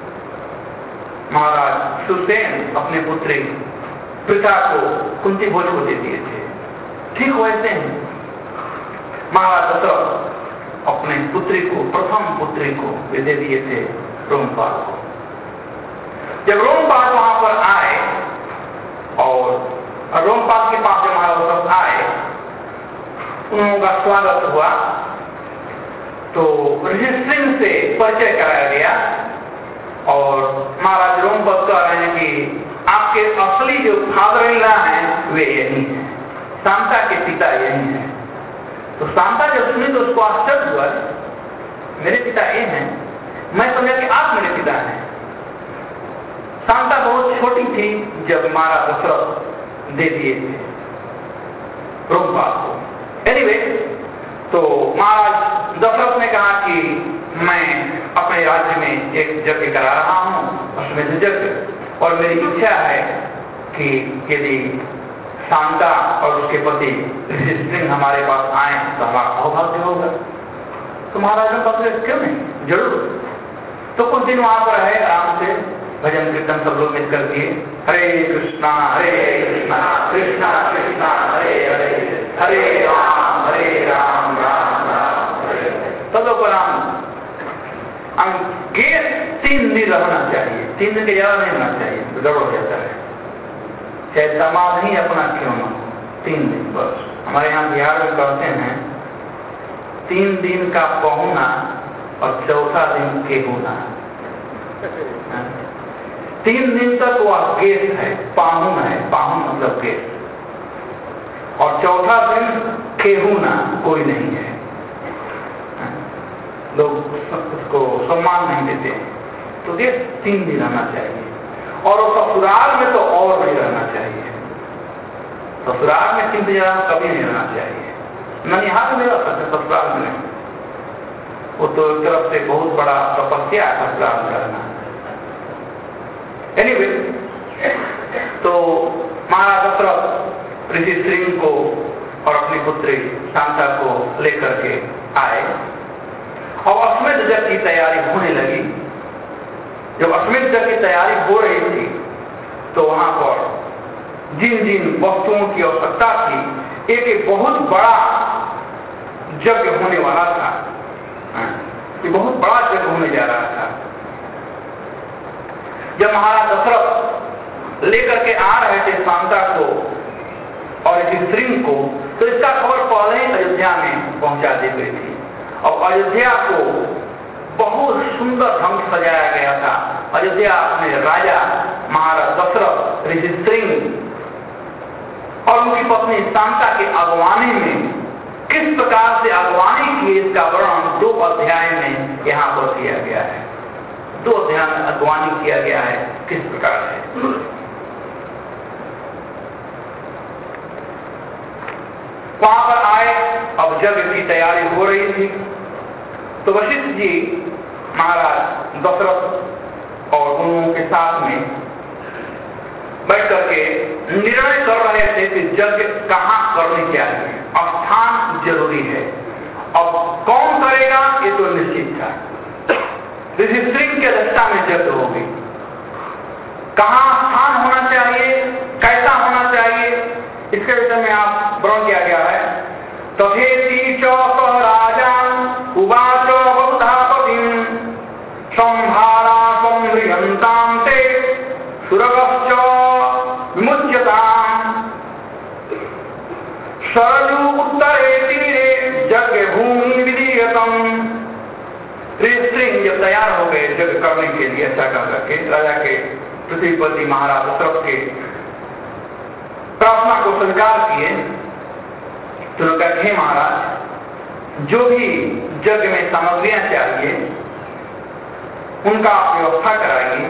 S1: महाराज सुसेन अपने पुत्री पिता को कुंती भोज को दे दिए थे। ठीक वैसे ही महाराज दशरथ अपने पुत्री को, प्रथम पुत्री को दे दिए थे रोमपाल को। जब रोमपाल वहां पर आए और रोमपाल के पास जब महाराज दशरथ आए, उन का स्वागत हुआ, तो ऋषि से परिचय कराया गया और महाराज रोमपाल कह रहे हैं कि आपके असली जो फादर इन लॉ हैं वे यही हैं, शांता के पिता यही हैं। तो शांता जब सुनी तो उसको आश्चर्य हुआ, मेरे पिता ये हैं, मैं समझा कि आप मेरे पिता हैं। शांता बहुत छोटी थी जब महाराज दशरथ दे दिए थे रोमपाल को। एनीवे, तो महाराज दशरथ ने कहा कि मैं अपने राज्य में एक यज्ञ करा रहा हूं, अश्वमेध यज्ञ, और मेरी इच्छा है कि यदि शांता और उसके पति ऋषि हमारे पास आए तो हमारा सौभाग्य होगा। तो महाराज ने पत्र क्यों नहीं, जरूर। तो कुछ दिन वहां पर रहे, आराम से भजन कीर्तन सब लोग मिलकर किए, हरे कृष्णा कृष्णा कृष्णा हरे हरे, हरे राम राम राम हरे। सब लोग को राम गेट 3 दिन रहना चाहिए, 3 दिन के ज्यादा नहीं रहना चाहिए, तो गड़बड़ हो जाता है। चाहे समाज ही अपना क्यों न, 3 दिन बस। हमारे यहाँ बिहार में कहते हैं 3 दिन का पहुना और चौथा दिन केहूना। 3 दिन तक वह गेस्ट है, पाहुन है, पाहुन मतलब गेस्ट, और चौथा दिन केहूना, कोई नहीं है, लोग उसको सम्मान नहीं देते हैं। तो ये 3 दिन रहना चाहिए, और ससुराल में तो और नहीं रहना चाहिए। ससुराल में 3 दिन कभी नहीं रहना चाहिए। ननिहाल में रह सकते, ससुराल में नहीं। वो तो एक तरफ से बहुत बड़ा तपस्या है ससुराल में रहना। एनीवे, तो महाराज दशरथ ऋषि श्रृंग को और अपनी पुत्री शांता को लेकर के आए और अश्वमेध यज्ञ की तैयारी होने लगी। जब अश्वमेध यज्ञ की तैयारी हो रही थी तो वहां पर जिन जिन वस्तुओं की आवश्यकता थी, एक बहुत बड़ा यज्ञ होने वाला था, ये बहुत बड़ा यज्ञ होने जा रहा था। जब महाराज दशरथ लेकर के आ रहे थे शांता को और ऋषि श्रृंग को, तो इसका खबर पहले ही अयोध्या में पहुंचा दी गई थी और अयोध्या को बहुत सुंदर ढंग से सजाया गया था। अयोध्या में राजा महाराज दशरथ, ऋषि श्रृंग और उनकी पत्नी शांता की अगवानी में किस प्रकार से अगवानी की, इसका वर्णन 2 अध्याय में यहाँ पर किया गया है। 2 अध्याय में अगवानी किया गया है किस प्रकार से। वहां पर आए, अब यज्ञ की तैयारी हो रही थी, तो वशिष्ठ जी महाराज दशरथ और उन के साथ में बैठ करके निर्णय कर रहे थे कि यज्ञ कहाँ करनी चाहिए, स्थान जरूरी है। अब कौन करेगा ये तो निश्चित था। ऋषि श्रृंग के अध्यक्षता में यज्ञ होगी, कहाँ स्थान होना चाहिए, कैसा होना चाहिए, इसके विषय में आप वर्णन किया गया है। तथेति च सह राजान उवाच वसुधापतिं संभारा संभ्रियन्तां ते सुरगश्च विमुच्यताम् सरयू उत्तरे तीरे यज्ञ भूमि विधीयतम्। ऋषि श्रृंग जब तैयार हो गए यज्ञ करने के लिए, ऐसा कर करके राजा के पृथ्वीपति महाराज दशरथ के प्रार्थना को स्वीकार किए, तो उन्होंने कहा, हे महाराज, जो भी यज्ञ में सामग्रियां चाहिए उनका आप व्यवस्था कराइए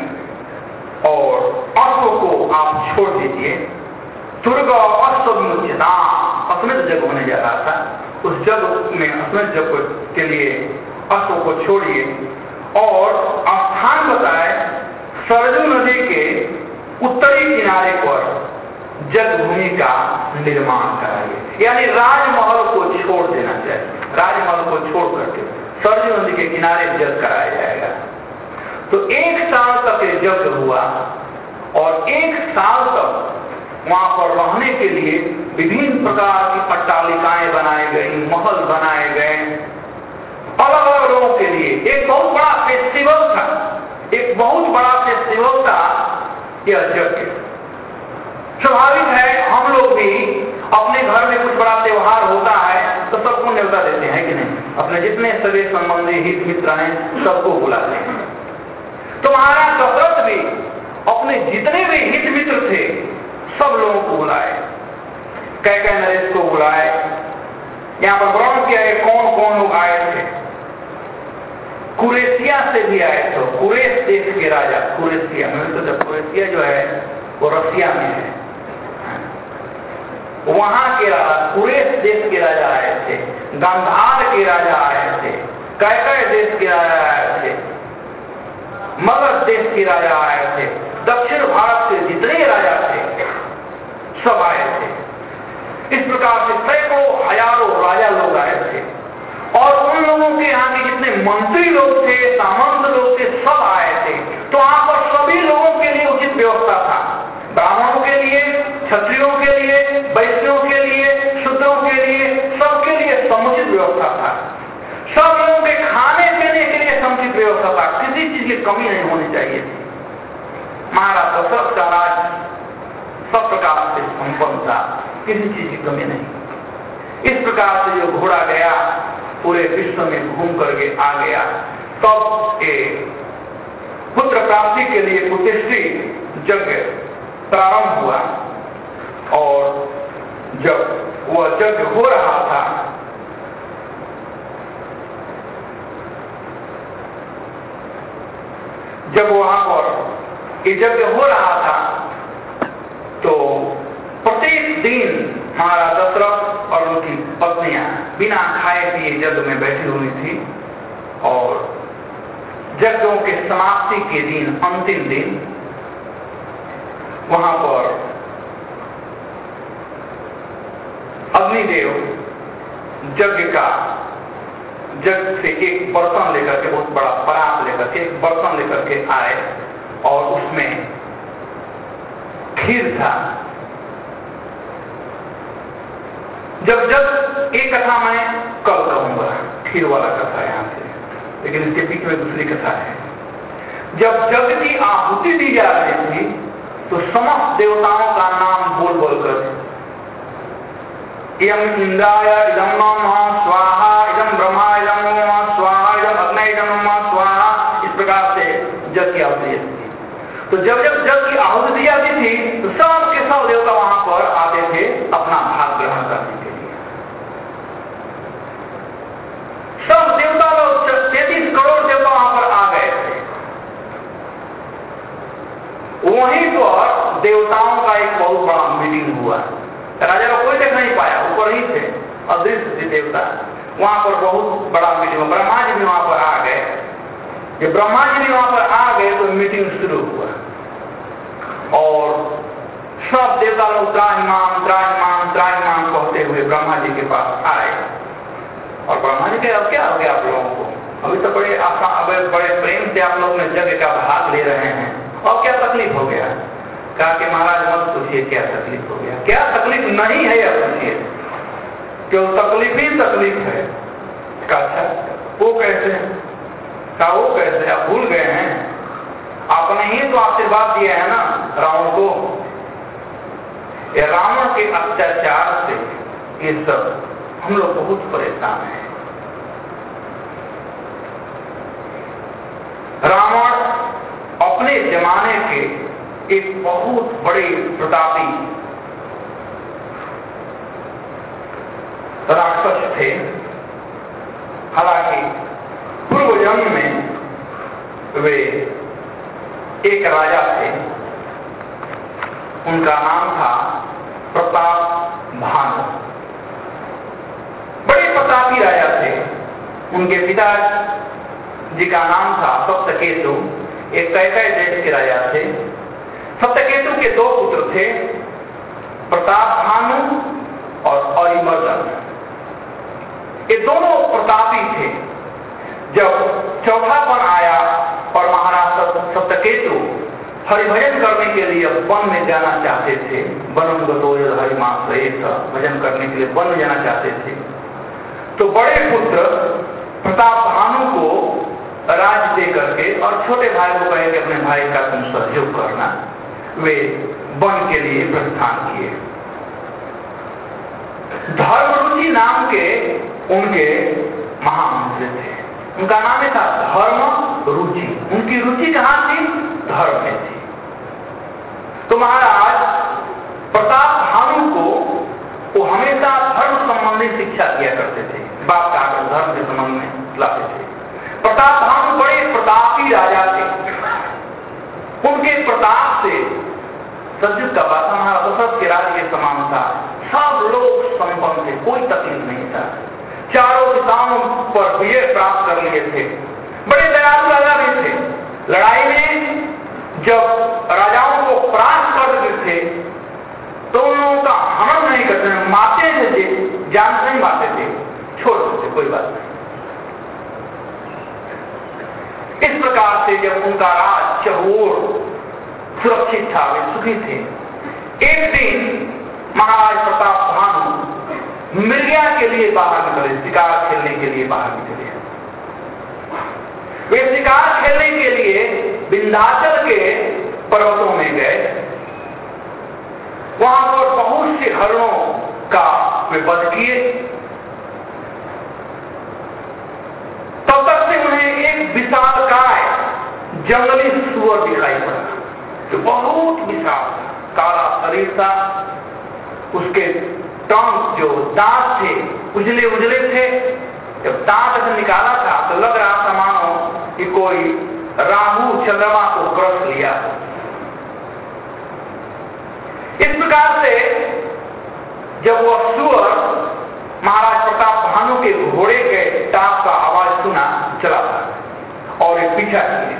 S1: और अश्व को आप छोड़ दीजिए। तुर्ग अश्व विमुच्यता, अश्वमेध यज्ञ होने जा रहा था। उस यज्ञ में अश्वमेध यज्ञ के लिए अश्व को छोड़िए और स्थान बताए सरजू नदी के उत्तरी किनारे पर यज्ञ भूमि का निर्माण कराइए, यानी राजमहल को छोड़ देना चाहिए। राजमहल को छोड़ करके सरजू नदी के किनारे यज्ञ कराया जाएगा। तो 1 साल तक यज्ञ हुआ और 1 साल तक वहां पर रहने के लिए विभिन्न प्रकार की अट्टालिकाएं बनाई गई, महल बनाए गए, अलग अलग लोगों के लिए। एक बहुत बड़ा फेस्टिवल था, एक बहुत बड़ा फेस्टिवल था यह यज्ञ। स्वाभाविक है हम लोग भी अपने घर में कुछ बड़ा त्योहार होता है तो सबको न्योता देते हैं कि नहीं, अपने जितने सगे संबंधी हित मित्र हैं सबको बुलाते हैं। तो महाराज दशरथ भी अपने जितने भी हित मित्र थे सब लोगों को बुलाए, कैकेयी नरेश को बुलाए। यहां पर वर्णन किया है कौन कौन लोग आए थे। कुरेशिया से भी आए थे, कुरेश देश के राजा, कुरेशिया में तो कुरेशिया जो है वो रसिया में है, वहां के राजा कुरेश देश के राजा आए थे, गांधार के राजा आए थे, कैकेयी देश के राजा आए थे, मगध देश के राजा आए थे, दक्षिण भारत के जितने राजा थे सब आए थे। इस प्रकार से सैकड़ों हजारों राजा लोग आए थे और उन लोगों के यहाँ के जितने मंत्री लोग थे, सामंत लोग थे, सब आए थे। तो वहां पर सभी लोगों के लिए उचित व्यवस्था था, ब्राह्मणों के लिए, क्षत्रियों के लिए, वैश्यों के लिए, शूद्रों के लिए, सबके लिए समुचित व्यवस्था था। सब लोगों के खाने पीने के लिए समुचित व्यवस्था था, किसी चीज की कमी नहीं होनी चाहिए थी। महाराज दशरथ का राज सब प्रकार से संपन्न था, किसी चीज की कमी नहीं। इस प्रकार से जो घोड़ा गया पूरे विश्व में घूम करके आ गया, तब के पुत्र प्राप्ति के लिए पुत्रश्री यज्ञ प्रारंभ हुआ। और जब वह यज्ञ हो रहा था जब वहां पर यज्ञ हो रहा था तो प्रत्येक दिन महाराज दशरथ और उनकी पत्नियां बिना खाए पिए यज्ञ में बैठी हुई थी। और यज्ञों के समाप्ति के दिन, अंतिम दिन, वहां पर अग्निदेव यज्ञ से एक बर्तन लेकर के, बहुत बड़ा परात लेकर के, एक बर्तन लेकर के आए और उसमें खीर था। जब एक कथा मैं कल कहूंगा, खीर वाला कथा यहां से, लेकिन इसके बीच में दूसरी कथा है। जब यज्ञ की आहुति दी जा रही थी तो समस्त देवताओं का नाम बोल बोल कर इदम इंद्राय, इदम नमः स्वाहा, इदम ब्रह्मा, इदम नमः स्वाहा, इदम अग्नि, इदम नमः स्वाहा, इस प्रकार से यज्ञ की आहुति थी। तो जब यज्ञ की आहुति दी जाती थी तो सब के सब देवता वहां पर आते थे अपना भाग ग्रहण करने के लिए। सब देवता लोग 33 करोड़ देवता वहां पर आ गए थे। वहीं पर देवताओं का एक बहुत बड़ा मीटिंग हुआ। राजा को कोई देख नहीं पाया, ऊपर ही थे, अदृश्य थे देवता। वहां पर बहुत बड़ा मीटिंग, ब्रह्मा जी भी वहां पर आ गए। जब ब्रह्मा जी भी वहां पर आ गए तो मीटिंग शुरू हुआ और सब देवता लोग त्राहिमाम त्राहिमाम त्राहिमाम कहते हुए ब्रह्मा जी के पास आए। और ब्रह्मा जी के अब क्या हो गया आप लोगों को, अभी तो बड़े प्रेम से आप लोग ने यज्ञ का भाग ले रहे हैं, और क्या तकलीफ हो गया? कहा कि महाराज मत पूछिए क्या तकलीफ हो गया, क्या तकलीफ नहीं है यह पूछिए, क्यों तकलीफ ही तकलीफ है। कहा अच्छा वो कैसे? कहा वो कैसे, आप भूल गए हैं, आपने ही तो आशीर्वाद दिया है ना रावण को। ये रावण के अत्याचार से ये सब हम लोग बहुत परेशान हैं। रावण अपने जमाने के एक बहुत बड़े प्रतापी राक्षस थे। हालांकि पूर्व जन्म में वे एक राजा थे, उनका नाम था प्रताप भानु। प्रतापी राजा थे। उनके पिता जी का नाम था सप्तकेतु, एक कैकय देश के राजा थे। सप्तकेतु के दो पुत्र थे, प्रताप भानु और अरिमर्दन। ये दोनों प्रतापी थे। जब चौथापन आया और महाराज सप्तकेतु हरिभजन करने के लिए वन में जाना चाहते थे, वनम गतो यद हरिमास भजन करने के लिए वन में जाना चाहते थे, तो बड़े पुत्र प्रताप भानु को राज दे करके और छोटे भाई को कहे कि अपने भाई का तुम सहयोग करना, वे वन के लिए प्रस्थान किए। धर्मरुचि नाम के उनके महामंत्री थे। उनका नाम था धर्म रुचि। उनकी रुचि कहां थी? धर्म में थी। तो महाराज प्रताप भानु को वो हमेशा धर्म संबंधी शिक्षा दिया करते थे, बाप का धर्म के संबंध में लाते थे। प्रताप भानु बड़े प्रतापी राजा थे। उनके प्रताप से सज्जित का बात महाराज दशरथ के राज्य के समान था। सब लोग संपन्न थे, कोई तकलीफ नहीं था। चारों दिशाओं पर विजय प्राप्त कर लिए थे। बड़े दयालु राजा भी थे। लड़ाई में जब राजाओं को परास्त कर देते थे तो उन लोगों का हनन नहीं करते थे, मारते थे, जान से नहीं मारते थे, छोड़ देते, कोई बात नहीं। इस प्रकार से जब उनका राज चहुओर सुरक्षित था, वे सुखी थे। एक दिन महाराज प्रताप भानु मृगया के लिए बाहर निकले, शिकार खेलने के लिए बाहर निकले। वे शिकार खेलने के लिए विंध्याचल के पर्वतों में गए। वहां पर बहुत से हरणों का वे वध किए। तब तक से उन्हें एक विशालकाय जंगली सुअर दिखाई पड़ा, जो बहुत विशाल काला शरीर था। उसके टंक जो दांत थे उजले उजले थे। जब दांत से निकाला था तो लग रहा था मानो कि कोई राहु चंद्रमा को क्रस लिया। इस प्रकार से जब वह सुअर महाराज प्रताप भानु के घोड़े के टाप का आवाज सुना, चला था और एक पीछा किए।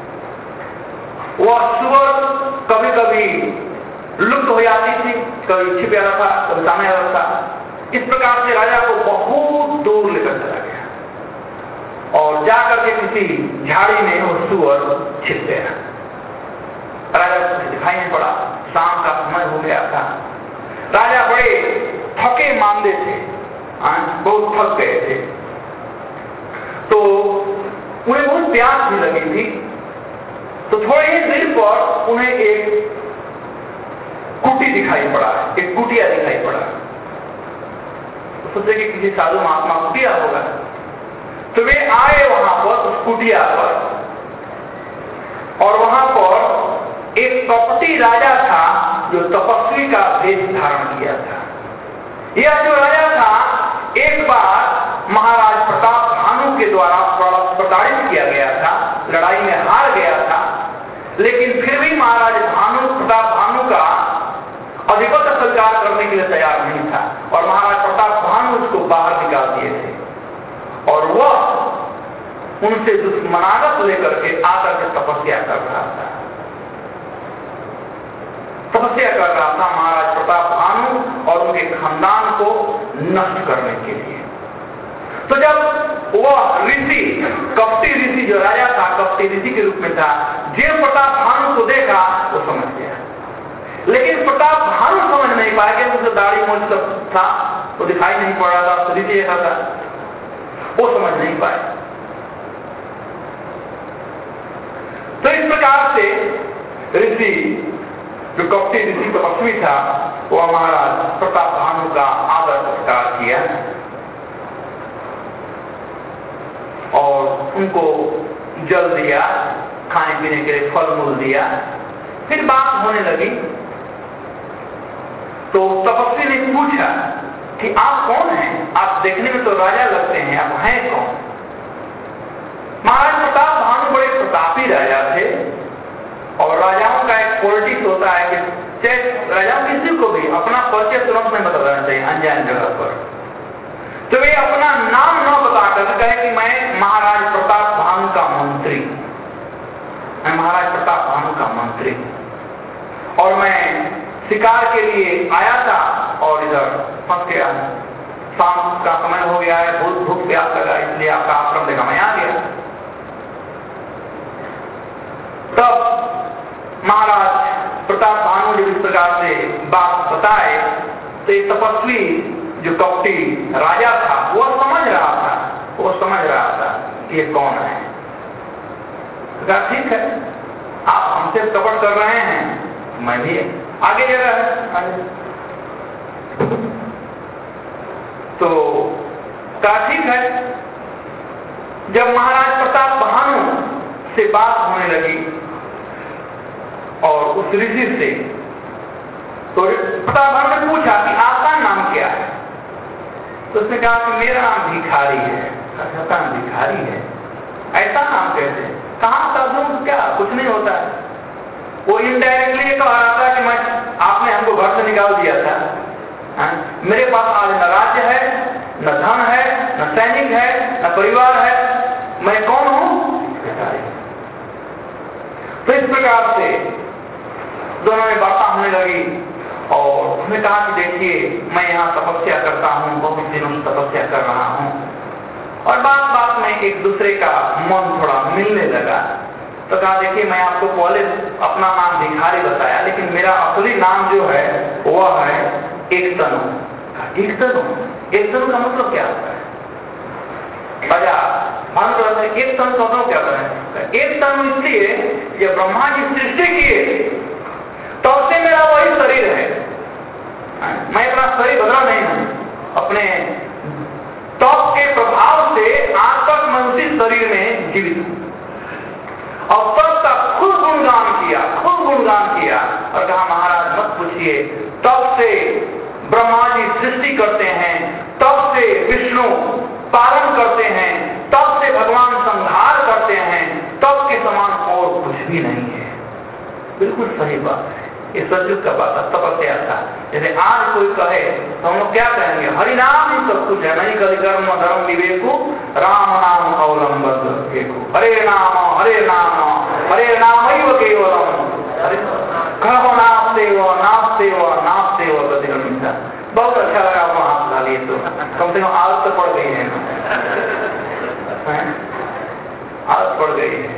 S1: वह सुअर कभी कभी लुप्त हो जाती थी, कभी छिप जाता था, कभी सामने आता था। इस प्रकार से राजा को बहुत दूर लेकर चला गया और जाकर के किसी झाड़ी में वो सुअर छिप गया। राजा को दिखाई नहीं पड़ा। शाम का समय हो गया था। राजा बड़े थके मांदे थे, बहुत थक गए थे। तो उन्हें बहुत प्यास भी लगी थी। तो थोड़ी ही देर पर उन्हें एक कुटी दिखाई पड़ा, एक कुटिया दिखाई पड़ा। सोचे कि किसी साधु महात्मा कुटिया होगा। तो वे आए वहां पर, उस कुटिया पर, और वहां पर एक कपटी राजा था जो तपस्वी का वेश धारण किया था। यह जो राजा था एक बार महाराज प्रताप भानु के द्वारा प्रताड़ित किया गया था, लड़ाई में हार गया था, लेकिन फिर भी महाराज प्रताप भानु का अधिपत्य स्वीकार करने के लिए तैयार नहीं था और महाराज प्रताप भानु उसको बाहर निकाल दिए थे और वह उनसे दुश्मनागत लेकर के आकर के तपस्या कर रहा था। तपस्या कर रहा था महाराज प्रताप भानु और उनके खानदान को नष्ट करने के लिए। तो जब वह ऋषि, कपटी ऋषि जो राजा था, कपटी ऋषि के रूप में था, जब प्रताप भानु को देखा वो समझ गया। लेकिन प्रताप भानु समझ नहीं पाया कि उसे दाढ़ी मूंछ सब था, वो दिखाई नहीं पड़ रहा था, ऋषि ऐसा था, वो समझ नहीं पाए। तो इस प्रकार से ऋषि जो कपटी ऋषि तपस्वी था, वह महाराज प्रताप भानु का आदर सत्कार किया और उनको जल दिया, खाने पीने के लिए फल मूल दिया। फिर बात होने लगी तो तपस्वी ने पूछा कि आप कौन हैं? आप देखने में तो राजा लगते हैं, आप हैं कौन? महाराज प्रताप भानु बड़े प्रतापी राजा थे और राजाओं का एक पॉलिटिक्स होता है कि राजाओं किसी को भी अपना परिचय तुरंत नहीं बता देना चाहिए अनजान जगह पर। तो वे अपना शिकार के लिए आया था और इधर फंस गया। शाम का समय हो गया है, बहुत भूख प्यास लगा, इसलिए आपका आश्रम देखा मैं आ गया। तब महाराज प्रताप भानु जब इस प्रकार से बात बताए तो ये तपस्वी जो कपटी राजा था वो समझ रहा था कि ये कौन है। तो कहा ठीक है, आप हमसे कपट कर रहे हैं, मैं भी आगे जगह है। तो कहा ठीक है। जब महाराज प्रताप भानु से बात होने लगी और उस ऋषि से, तो प्रताप भानु ने पूछा कि आपका नाम क्या है? तो उसने कहा कि मेरा नाम भिखारी है। अच्छा, भिखारी है, ऐसा नाम कैसे? कहाँ साधु, क्या कुछ नहीं होता है। वो इनडायरेक्टली ये कह रहा था कि मैं, आपने हमको घर से निकाल दिया था, मेरे पास आज न राज्य है, न धन है, न सैनिक है, न परिवार है, मैं कौन हूं? तो इस प्रकार से दोनों में बातें होने लगी और उसने कहा कि देखिए मैं यहाँ तपस्या करता हूँ, बहुत दिनों से तपस्या कर रहा हूँ। और बात में एक दूसरे का मन थोड़ा मिलने लगा। तो कहा देखिए मैं आपको पहले अपना नाम भिखारी बताया, लेकिन मेरा असली नाम जो है वह है एक तनु। एक तनु का मतलब क्या होता है? एक तनु का मतलब क्या होता है? एक तनु इसलिए जब ब्रह्मा जी सृष्टि किए तब से मेरा वही शरीर है, मैं अपना शरीर बदला नहीं हूं। अपने तप के प्रभाव से आज तक मैं उसी शरीर में जीवित हूं। और तब का खूब गुणगान किया और कहा महाराज मत पूछिए, तब से ब्रह्मा जी सृष्टि करते हैं, तब से विष्णु पालन करते हैं, तब से भगवान संहार करते हैं, तब के समान और कुछ भी नहीं है। बिल्कुल सही बात है, ये सचमुच का बात है, तपस्या था। जैसे आज कोई कहे तो हम लोग क्या कहेंगे? हरिनाम ही सब कुछ है, नहीं कल कर्म धर्म विवेको राम नाम अवलंबन देखो, हरे नाम हरे नाम केवलम, कहो नास्ते व प्रतिनिधिता। बहुत अच्छा लगा आपको हाथ ला लिए, तो कम से कम आदत तो पड़ गई है, आदत पड़ गई है।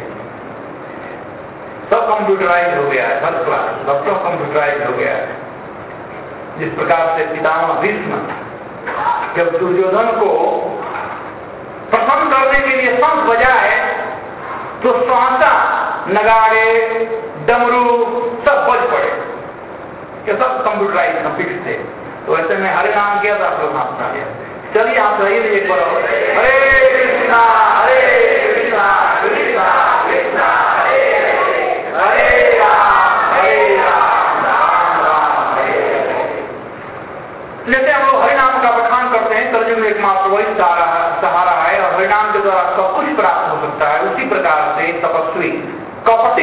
S1: सब कंप्यूटराइज हो गया है, फर्स्ट क्लास, सब कंप्यूटराइज हो गया है। जिस प्रकार से पितामह भीष्म जब दुर्योधन को प्रसन्न करने के लिए शंख बजाए तो सहसा नगाड़े डमरू सब बज पड़े, ये सब कंप्यूटराइज फिक्स थे। तो ऐसे में हरे नाम किया था, आप लोग हाथ उठा लिया। चलिए आप रहिए एक बार, हरे कृष्णा कृष्णा कृष्णा हरे राम राम हरे। जैसे हम लोग हरिनाम का बखान करते हैं, कलयुग में एकमात्र वही सहारा है और हरिनाम के द्वारा सब कुछ प्राप्त हो सकता है। उसी प्रकार से तपस्वी कपटी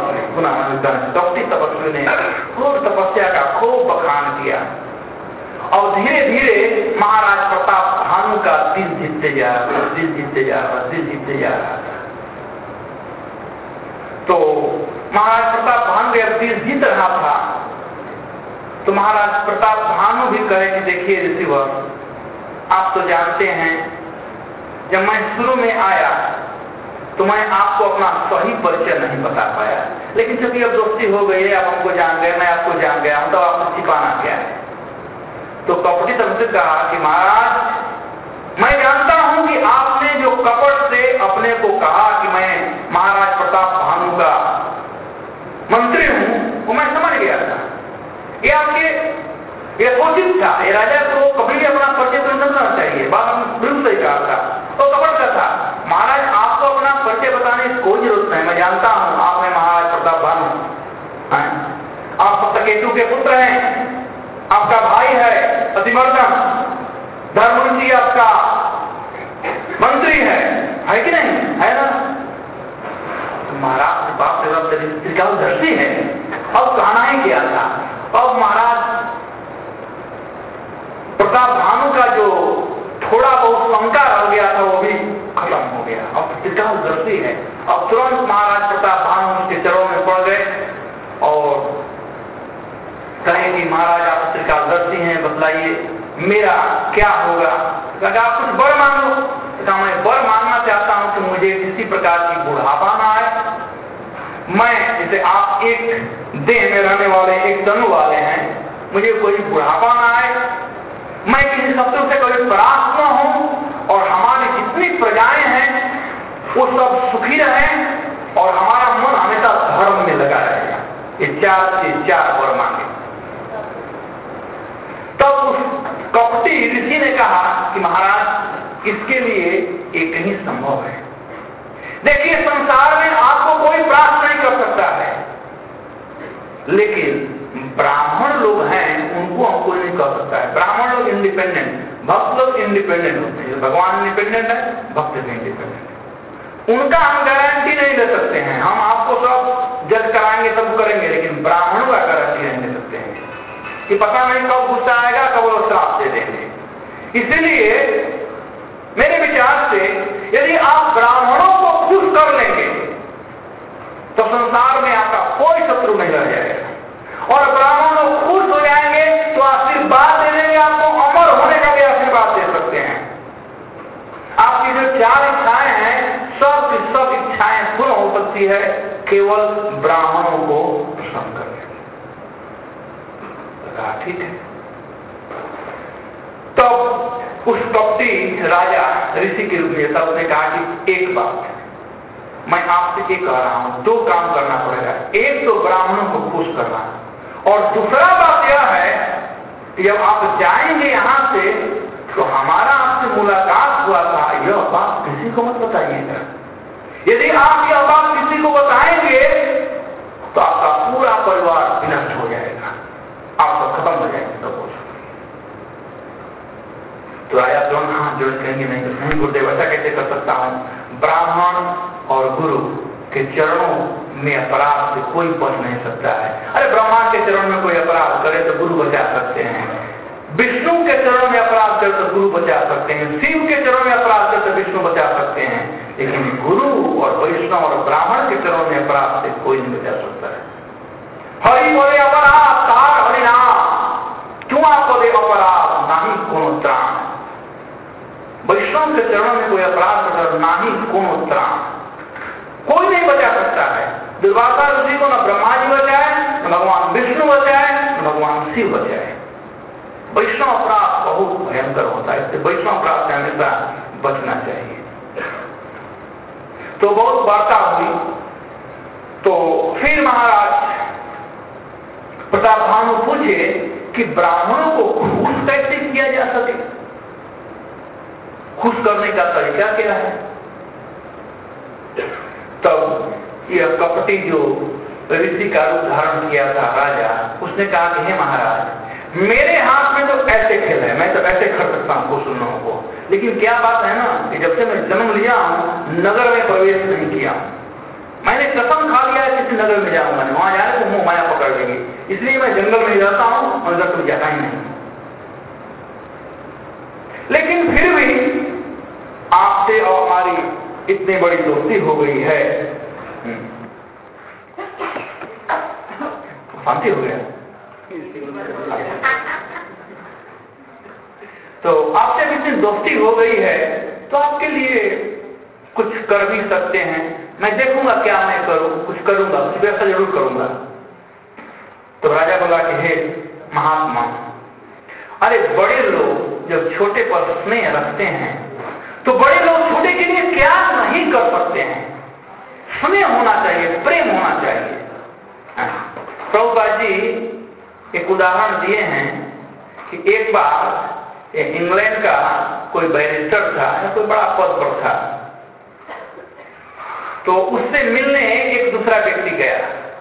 S1: तपस्वी ने खूब तपस्या का खूब बखान किया और धीरे धीरे महाराज प्रताप भानु का दिल जीतते जा रहा था। तो महाराज प्रताप भानु जब दिल जीत रहा था तो महाराज प्रताप भानु भी कहे कि देखिए ऋषिवर, आप तो जानते हैं जब मैं शुरू में आया तो मैं आपको अपना सही परिचय नहीं बता पाया, लेकिन चूंकि अब दोस्ती हो गई है, आप हमको जान गए, मैं आपको जान गया हूं, तो आपको छिपाना क्या है? तो कपटी तब कहा कि महाराज मैं जानता हूं कि आपने जो कपट से अपने को कहा कि मैं महाराज प्रताप भानु का मंत्री हूं, वो मैं समझ गया था। ये आपके ये उचित था, ये राजा को कभी भी अपना परिचय तो नहीं करना चाहिए, बात हमने बिल्कुल सही कहा था। तो कपट का था, महाराज आपको अपना परिचय बताने की कोई जरूरत नहीं, मैं जानता हूं आपने महाराज प्रताप भानु, आप सप्तकेतु के पुत्र हैं, आपका भाई है अतिमर्दन, धर्मऋषि आपका मंत्री है कि नहीं? है ना? महाराज बाप रे बाप त्रिकालदर्शी है। अब कहना ही क्या था, अब महाराज प्रताप भानु का जो थोड़ा बहुत शंका रह गया था वो भी खत्म हो गया। अब त्रिकालदर्शी है। अब तुरंत महाराज प्रताप भानु उसके चरणों में पड़ गए और कहें कि महाराज आप त्रिकालदर्शी हैं, बतलाइए मेरा क्या होगा। कहा आप कुछ वर मांगो। कहा मैं वर मांगना चाहता हूं कि मुझे किसी प्रकार की बुढ़ापा ना आए। मैं जैसे आप एक देह में रहने वाले, एक तनु वाले हैं, मुझे कोई बुढ़ापा ना आए, मैं किसी शत्रु से कभी परास्त न हूं और हमारी जितनी प्रजाएं हैं वो सब सुखी रहें और हमारा मन हमेशा धर्म में लगा रहेगा। ये 4 चीज 4 वर मांगे। तब उस कपटी ऋषि ने कहा कि महाराज इसके लिए एक ही संभव है। देखिए संसार में आपको कोई प्राप्त नहीं कर सकता है, लेकिन ब्राह्मण लोग हैं उनको हम कोई नहीं कर सकता है। ब्राह्मण लोग इंडिपेंडेंट, भक्त लोग इंडिपेंडेंट होते हैं। भगवान इंडिपेंडेंट है, भक्त भी इंडिपेंडेंट है। उनका हम गारंटी नहीं ले सकते हैं। हम आपको सब जज कराएंगे, सब करेंगे, लेकिन ब्राह्मणों का गारंटी नहीं ले सकते हैं कि पता नहीं कब गुस्सा आएगा, कब वो श्राप दे देंगे। इसलिए मेरे विचार से यदि आप ब्राह्मणों को खुश कर लेंगे तो संसार में आपका कोई शत्रु नहीं रह जाएगा और ब्राह्मण लोग खुश हो जाएंगे तो आशीर्वाद दे देंगे, आपको अमर होने का भी आशीर्वाद दे सकते हैं। आपकी जो 4 इच्छाएं हैं सब की सब इच्छाएं पूर्ण हो सकती है केवल ब्राह्मणों को प्रसन्न करके। ठीक है। तब उस कपटी राजा ऋषि के रूप में तब उसने कहा कि एक बात मैं आपसे कह रहा हूं, 2 काम करना पड़ेगा। एक तो ब्राह्मणों को खुश करना और दूसरा बात यह है कि जब आप जाएंगे यहां से तो हमारा आपसे मुलाकात हुआ था, यह बात किसी को मत बताइएगा। यदि आप यह बात किसी को बताएंगे तो आपका पूरा परिवार विनष्ट हो जाएगा, आप सब खत्म हो जाएंगे सब कुछ। तो राजा तुरंत हाथ जोड़ कहेंगे नहीं गुरुदेव ऐसा कैसे कर सकता हूं। ब्राह्मण और गुरु के चरणों में अपराध से कोई बच नहीं सकता है। अरे ब्रह्मा के चरण में कोई अपराध करे तो गुरु बचा सकते हैं, विष्णु के चरण में अपराध करे तो गुरु बचा सकते हैं, शिव के चरण में अपराध करे तो विष्णु बचा सकते हैं, लेकिन गुरु और वैष्णव और ब्राह्मण के चरण में अपराध से कोई नहीं बचा सकता है। हरि बोले अपराध तार हरिनाम, क्यों आपको दे अपराध नहीं कोनो त्राण। वैष्णव के चरणों में कोई अपराध कर ना ही कोनो त्राण, कोई नहीं बचा सकता है। दुर्वासा ऋषि को न ब्रह्मा जी बचाए, न भगवान विष्णु बचाए, न भगवान शिव बचाए। वैष्णव अपराध बहुत भयंकर होता है, इससे वैष्णव अपराध से हमेशा बचना चाहिए। तो बहुत वार्ता हुई। तो फिर महाराज प्रताप भानु पूछे कि ब्राह्मणों को खुश कैसे किया जा सके, खुश करने का तरीका क्या है। तब यह कपटी जो ऋषि का रूप धारण किया था राजा, उसने कहा कि हे महाराज मेरे हाथ में तो ऐसे खेल है, मैं तो ऐसे कर सकता हूं कुछ लोगों को, लेकिन क्या बात है ना कि जब से मैं जन्म लिया हूं नगर में प्रवेश नहीं किया। मैंने कसम खा लिया है किसी नगर में जाऊंगा नहीं, वहां जाने तो मुंह माया पकड़ लेगी, इसलिए मैं जंगल में रहता हूं और उधर तो जाता ही नहीं। लेकिन फिर भी आपसे और हमारी इतनी बड़ी दोस्ती हो गई है, शांति हो गया। तो आपसे इतनी दोस्ती हो गई है तो आपके लिए कुछ कर भी सकते हैं। मैं देखूंगा क्या मैं करूं, कुछ करूंगा, कुछ व्यवस्था जरूर करूंगा। तो राजा बोला कि हे महात्मा, अरे बड़े लोग जब छोटे पर स्नेह रखते हैं तो बड़े लोग छोटे के लिए क्या नहीं कर सकते हैं। स्नेह होना चाहिए, प्रेम होना चाहिए। प्रभुपाद जी एक उदाहरण दिए हैं कि एक बार इंग्लैंड का कोई बैरिस्टर था या कोई बड़ा पद पर था, तो उससे मिलने एक दूसरा व्यक्ति गया।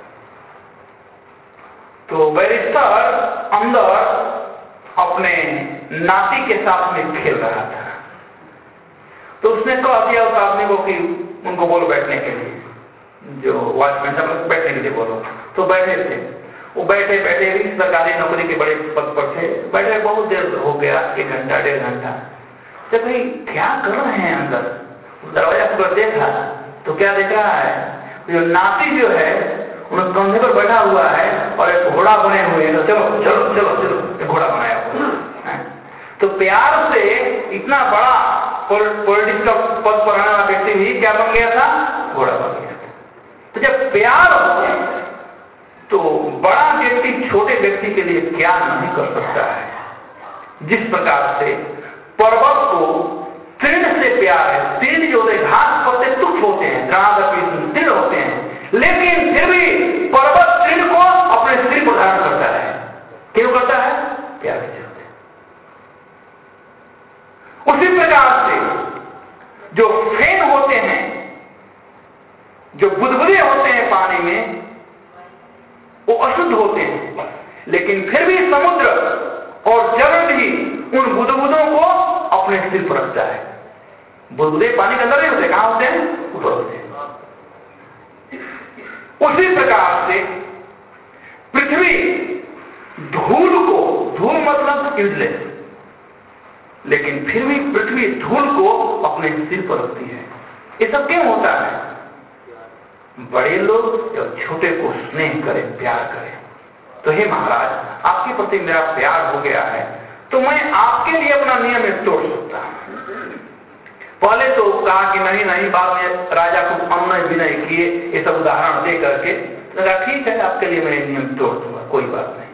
S1: तो बैरिस्टर अंदर अपने नाती के साथ में खेल रहा था। तो उसने कह दिया उस आदमी को कि उनको बोलो बैठने के लिए, जो वॉचमैन था बैठने के लिए बोलो। तो बैठे थे, वो बैठे बैठे भी सरकारी नौकरी के बड़े पद पर थे, बैठे बहुत देर हो गया, 1 घंटा 1.5 घंटा। तो भाई क्या कर रहे हैं अंदर, दरवाजा पर देखा तो क्या देख रहा है, जो नाती जो है उन्हें कंधे पर बैठा हुआ है और एक घोड़ा बने हुए हैं, तो चलो चलो चलो चलो, एक घोड़ा बनाया हुआ है। तो प्यार से इतना बड़ा पॉलिटिक्स का पद पर रहने वाला व्यक्ति भी क्या बन गया था? घोड़ा बन गया था। तो जब प्यार हो तो बड़ा व्यक्ति छोटे व्यक्ति के लिए क्या नहीं कर सकता है। जिस प्रकार से पर्वत को तृण से प्यार है, तृण जो होते घास पत्ते तुच्छ होते हैं, तृण होते हैं, लेकिन फिर भी पर्वत तृण को अपने सिर पर धारण करता है। क्यों करता है? प्यार के चलते। उसी प्रकार से जो फेन होते हैं, जो बुदबुदे होते हैं पानी में, वो अशुद्ध होते हैं, लेकिन फिर भी समुद्र और जल भी उन बुदबुदों को अपने सिर पर रखता है। बुदबुदे पानी के अंदर नहीं होते, कहां होते हैं? ऊपर होते हैं। उसी प्रकार से पृथ्वी धूल को, धूल मतलब यूजलेस, लेकिन फिर भी पृथ्वी धूल को अपने सिर पर रखती है। ये सब क्यों होता है? बड़े लोग जब छोटे को स्नेह करें, प्यार करें। तो हे महाराज, आपके प्रति मेरा प्यार हो गया है, तो मैं आपके लिए अपना नियम तोड़ सकता हूं। पहले तो कहा कि नहीं नहीं, बाद में राजा को अनय विनय किए, ये सब उदाहरण दे करके लगा ठीक है, आपके लिए मैं नियम तोड़ दूंगा, कोई बात नहीं।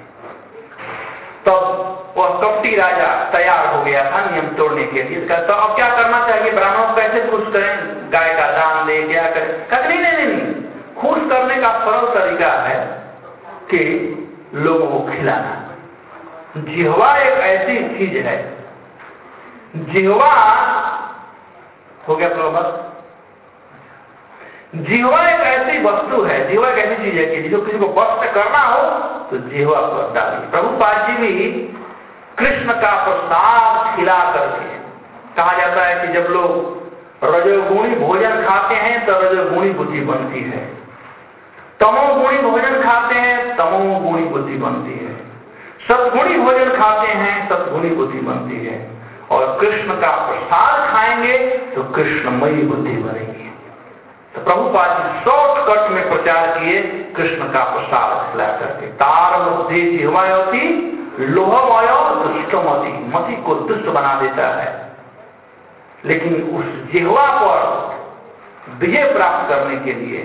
S1: तब वह कपटी राजा तैयार हो गया था नियम तोड़ने के लिए। तो अब क्या करना चाहिए? ब्राह्मणों को कैसे खुश करें? गाय का दान दे, क्या करें? कहते नहीं नहीं नहीं, खुश करने का सरल तरीका है कि लोगों को खिलाना। जिह्वा एक ऐसी चीज है, जिह्वा हो गया प्रबल, जिह्वा एक ऐसी वस्तु है, जिह्वा एक ऐसी चीज है कि जिसको किसी को वश करना हो तो जिह्वा पर डालिए। प्रभुपाद जी भी कृष्ण का प्रसाद खिला करके, कहा जाता है कि जब लोग रजोगुणी भोजन खाते हैं तो रजोगुणी बुद्धि बनती है, तमोगुणी भोजन खाते हैं तमोगुणी बुद्धि बनती है, सद्गुणी भोजन खाते हैं सद्गुणी बुद्धि बनती है, और कृष्ण का प्रसाद खाएंगे तो कृष्णमयी बुद्धि बनेगी। तो प्रभुपाद जी शॉर्टकट में प्रचार किए कृष्ण का प्रसाद खिला करके। तार बुद्धि जिह्वायति लोहमय दुष्टमति, मति को दुष्ट बना देता है, लेकिन उस जिह्वा पर विजय प्राप्त करने के लिए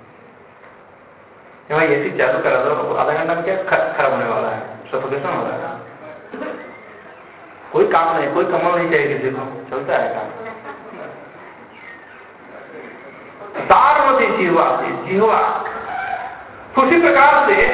S1: भाई ऐसी चालू करा दो, आधा घंटा में क्या खराब होने वाला है, सफोकेशन हो रहा है। कोई काम नहीं, कोई कमल नहीं चाहिए किसी को, चलता है काम। तारमती जिह्वा, जिह्वा। उसी प्रकार से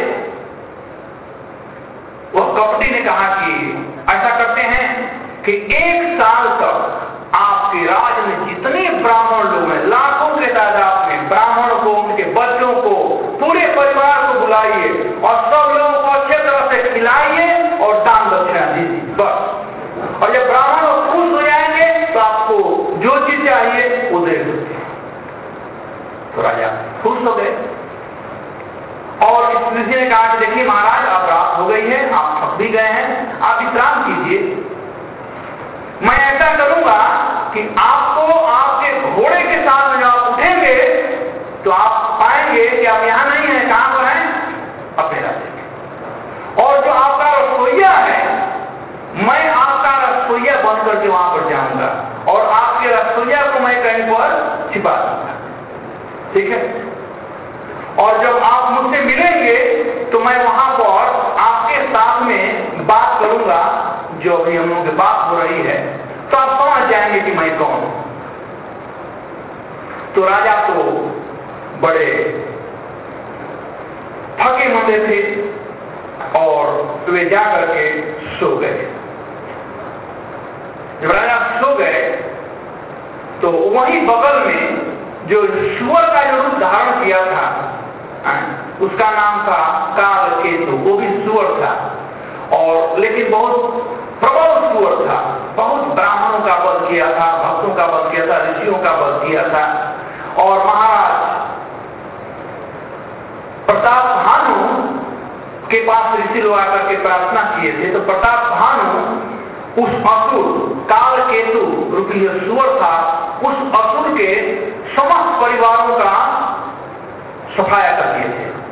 S1: वह कपटी ने कहा कि ऐसा करते हैं कि 1 साल तक आपके राज्य में जितने ब्राह्मण लोग हैं, लाखों के तादाद में ब्राह्मण को, उनके बच्चों को, पूरे परिवार को बुलाइए और सब लोगों को अच्छे तरह से खिलाइए और दान दक्षिणा दीजिए, बस। और जब ब्राह्मण लोग खुश हो जाएंगे तो आपको जो चीज चाहिए वो दे देंगे। तो राजा खुश हो गए और इस ऋषि ने कहा कि देखिए महाराज, अब रात हो गई है, आप थक भी गए हैं, आप विश्राम कीजिए। मैं ऐसा करूंगा कि आपको आपके घोड़े के साथ में जब आप उठेंगे तो आप पाएंगे कि आप यहां नहीं है, कहां पर हैं? अपने राज्य में। और जो आपका रसोईया है, मैं आपका रसोईया बन करके वहां पर जाऊंगा और आपके रसोईया को मैं कहीं पर छिपा दूंगा, ठीक है? और जब आप मुझसे मिलेंगे तो मैं वहां पर आपके साथ में बात करूंगा, जो अभी हम लोगों की बात हो रही है, तो आप समझ जाएंगे कि मैं कौन हूं। तो राजा तो बड़े थके मंदे थे और वे जा करके सो गए। जब राजा सो गए तो वहीं बगल में जो सुअर का जो रूप धारण किया था, उसका नाम था कालकेतु, वो भी सुअर था, और लेकिन बहुत प्रबल सुअर था, बहुत ब्राह्मणों का वध किया था, भक्तों का वध किया था, ऋषियों का वध किया था। और महाराज प्रताप भानु के पास ऋषि लोग आकर के प्रार्थना किए थे, तो प्रताप भानु उस असुर कालकेतु रूपी जो सुअर था, उस असुर के समस्त परिवारों का सफाया कर दिए थे।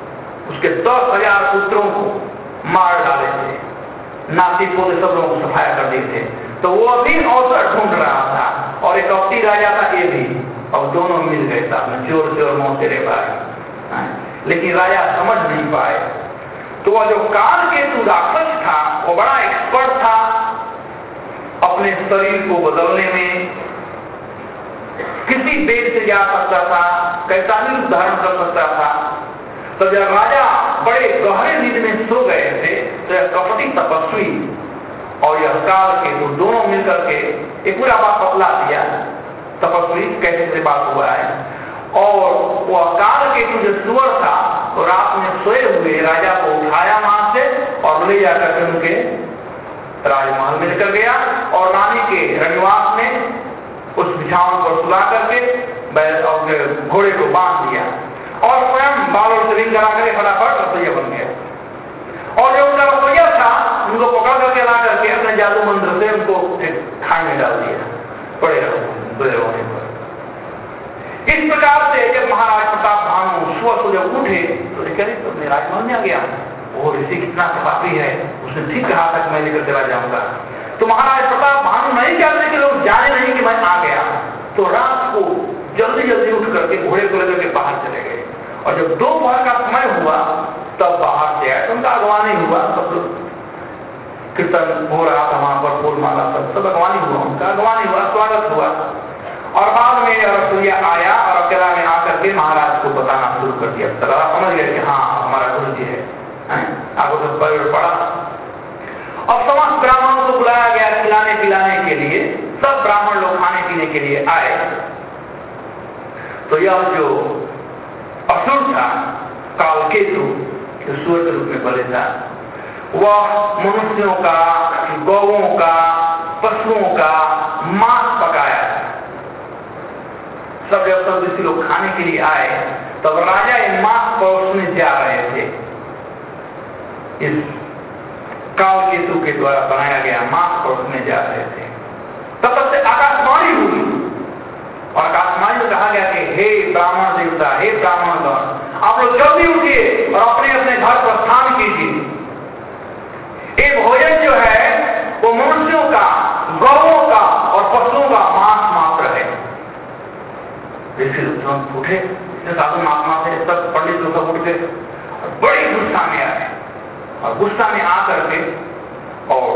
S1: उसके 10,000 पुत्रों को मार डाले थे, नाती पोते सब लोगों को सफाया कर दिए थे। तो वो अभी अवसर ढूंढ रहा था और एक कपटी राजा था ये भी, और दोनों मिल गए साथ में, चोर चोर मो तेरे भाई। लेकिन राजा समझ नहीं पाए। तो वह जो कालकेतु राक्षस था वो बड़ा एक्सपर्ट था अपने शरीर को बदलने में, किसी वेद से जा सकता था, कैसा भी रूप धारण कर सकता था। तो जब राजा बड़े गहरे नींद में सो गए थे तो यह कपटी तपस्वी और यह कालकेतु दोनों मिलकर के एक पूरा बात बतला दिया, तपस्वी कैसे से बात हुआ है। और वह कालकेतु जो सुअर था तो रात में सोए हुए राजा को उठाया वहां से और ले जाकर के उनके राजमहल में लेकर गया और रानी के रनिवास में उस बिछावन पर सुला करके बैल और घोड़े को बांध दिया और स्वयं बालों से रिंग करा करके फटाफट रसोईया बन गया। और जो उनका रसोईया था उनको पकड़ करके ला करके अपने जादू मंत्र से उनको खाने में डाल दिया, पड़े रहो। इस प्रकार से जब महाराज प्रताप भानु सुबह जब उठे तो कह तो अपने राजमहल में आ गया, वो ऋषि कितना प्रतापी है, उसने ठीक कहा था कि मैं लेकर चला जाऊंगा। तो महाराज प्रताप भानु नहीं चाहते कि लोग जाने नहीं कि मैं आ गया, तो रात को जल्दी जल्दी उठ करके घोड़े को लेकर के बाहर चले गए। और जब दोपहर का समय हुआ तब बाहर से आए तो उनका अगवानी हुआ, सब कीर्तन हो रहा था वहां पर, फूल माला सब अगवानी हुआ, उनका अगवानी हुआ, स्वागत हुआ। और बाद में रसोईया आया और अकेला में आकर के महाराज को बताना शुरू कर दिया। राजा समझ गए कि हाँ हमारा गुरु जी है, आपको तो पड़ा। और समस्त ब्राह्मणों को बुलाया गया खिलाने पिलाने के लिए, सब ब्राह्मण लोग खाने पीने के लिए आए। तो यह जो असुर था कालकेतु जो सूर्य के रूप में बले था, वह मनुष्यों का, गौओं का, पशुओं का मांस पकाया था। सब जब सब ऋषि लोग खाने के लिए आए तब राजा ये मांस परोसने जा रहे थे। इस कालकेतु के द्वारा बनाया गया मांस परोसने जा रहे थे। तब से आकाशवाणी हुई और आकाशवाणी में कहा गया कि हे ब्राह्मण देवता, हे ब्राह्मण गण, आप लोग जल्दी उठिए और अपने अपने घर प्रस्थान कीजिए। ये भोजन जो है वो मनुष्यों का, गौओं का और पशुओं का मांस मात्र है। ऋषि लोग उठे, साधु महात्मा थे, सब पंडित लोग सब उठ गए और बड़ी गुस्सा में आए। और गुस्सा में आकर के और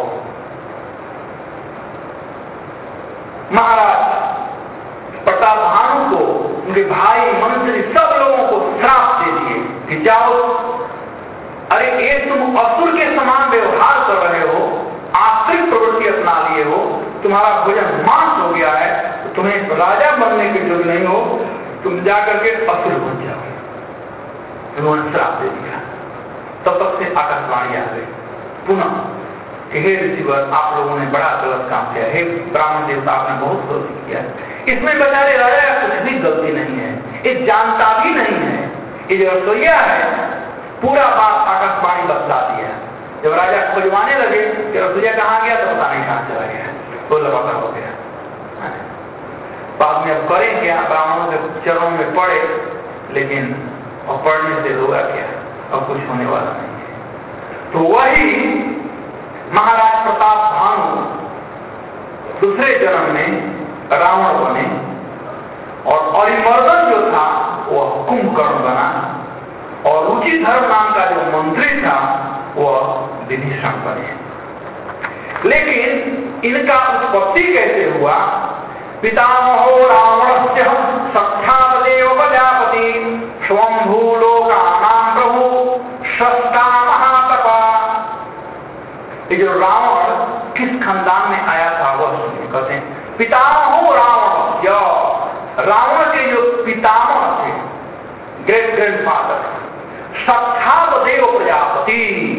S1: महाराज प्रताप भानु को, उनके भाई मंत्री सब लोगों को श्राप दे दिए कि जाओ, अरे ये तुम असुर के समान व्यवहार कर रहे हो, आश्रित प्रवृत्ति अपना लिए हो, तुम्हारा भोजन मांस हो गया है, तो तुम्हें राजा बनने के योग्य नहीं हो, तुम जाकर के असुर बन जाओ। उन्होंने श्राप दे दिया। तब तक से आकाशवाणी आ गई पुनः, हे ऋषिवर, आप लोगों ने बड़ा गलत काम किया, हे ब्राह्मण देवता आपने बहुत गलती किया। इसमें बेचारे राजा का कुछ भी गलती नहीं है, ये जानता भी नहीं है। ये जो रसोईया है पूरा बात आकाशवाणी बतला दिया। जब राजा खोजवाने लगे कि रसोईया कहाँ गया, तो पता नहीं कहाँ चला गया, तो लबाता हो गया। बाद में अब करें क्या, ब्राह्मणों के चरणों में पड़े, लेकिन और पढ़ने से होगा क्या, अब कुछ होने वाला नहीं है। तो वही महाराज प्रताप भानु दूसरे जन्म में रावण बने और अरिमर्दन जो था वह कुंभकर्ण बना और रुचिधर्म नाम का जो मंत्री था वह विभीषण बने। लेकिन इनका उत्पत्ति कैसे हुआ? पितामहो रावणस्य सख्यादेव प्रजापति स्वयंभू लोकानां प्रभु सस्ता महातपा। ये जो रावण किस खानदान में आया था वह कहते हैं पितामहो रावण। रावण के जो पितामह थे, ग्रेट ग्रैंडफादर, सख्यादेव प्रजापति,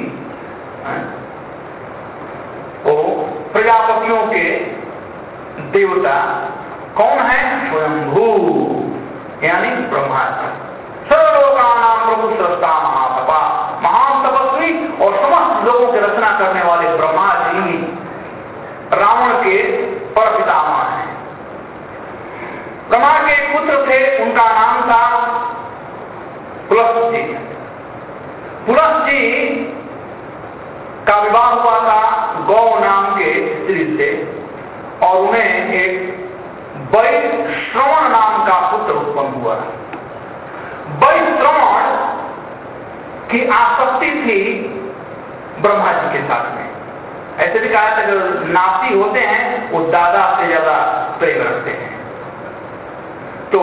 S1: वो प्रजापतियों के देवता कौन है? स्वयंभू यानी ब्रह्मा जी, सर्वलोकानां प्रभु सृष्टा महातपा, महान तपस्वी और समस्त लोगों की रचना करने वाले ब्रह्मा जी रावण के परपितामह हैं। ब्रह्मा के एक पुत्र थे, उनका नाम था पुलस्त्य। वैश्रवण नाम का पुत्र उत्पन्न हुआ। वैश्रवण की आसक्ति थी ब्रह्मा जी के साथ में। ऐसे भी कहा था जो नाती होते हैं वो दादा से ज्यादा प्रेम रखते हैं। तो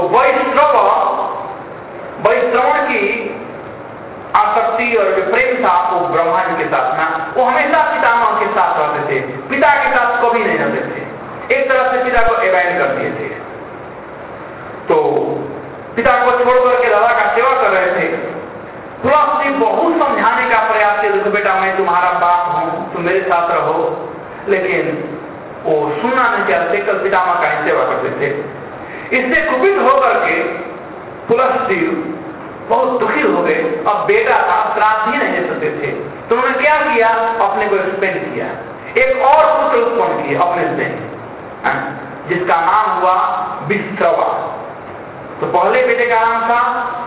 S1: वैश्रवण की आसक्ति और जो प्रेम था वो ब्रह्मा जी के साथ था। वो हमेशा पितामह के साथ रहते थे, पिता के साथ कभी नहीं रहते थे। एक तरह से पिता को अवॉइड कर दिए थे। तो पिता को छोड़ करके दादा का सेवा कर रहे थे। तुलसी बहुत समझाने का प्रयास किया, देखो बेटा मैं तुम्हारा बाप हूं, तुम मेरे साथ रहो, लेकिन वो सुनना नहीं चाहते। कल पितामह का ही सेवा करते थे। इससे कुपित होकर के तुलसी बहुत दुखी हो गए। अब बेटा था, श्राद्ध ही नहीं दे सकते थे, तो उन्होंने क्या किया, अपने को एक्सपेंड किया, एक और पुत्र उत्पन्न किया अपने से, जिसका नाम हुआ विश्रवा। तो पहले बेटे का नाम था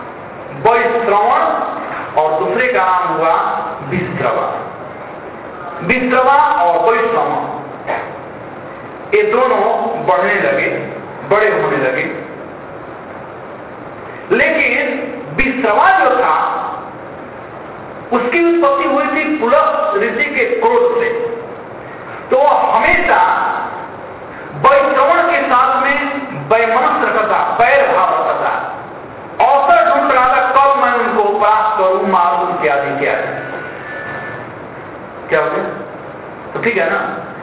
S1: वैश्रवण और दूसरे का नाम हुआ विश्रवा। विश्रवा और वैश्रवण ये दोनों बढ़ने लगे, बड़े होने लगे। लेकिन विश्रवा जो था उसकी उत्पत्ति हुई थी पुलह ऋषि के क्रोध से। तो हमेशा वैश्रवण के साथ में वैमनस्य रखता था, बैर भाव रखता था, अवसर ढूंढ रहा था कब मैं उनको परास्त करूं, मारूं इत्यादि इत्यादि। क्या हो गया? तो ठीक है ना।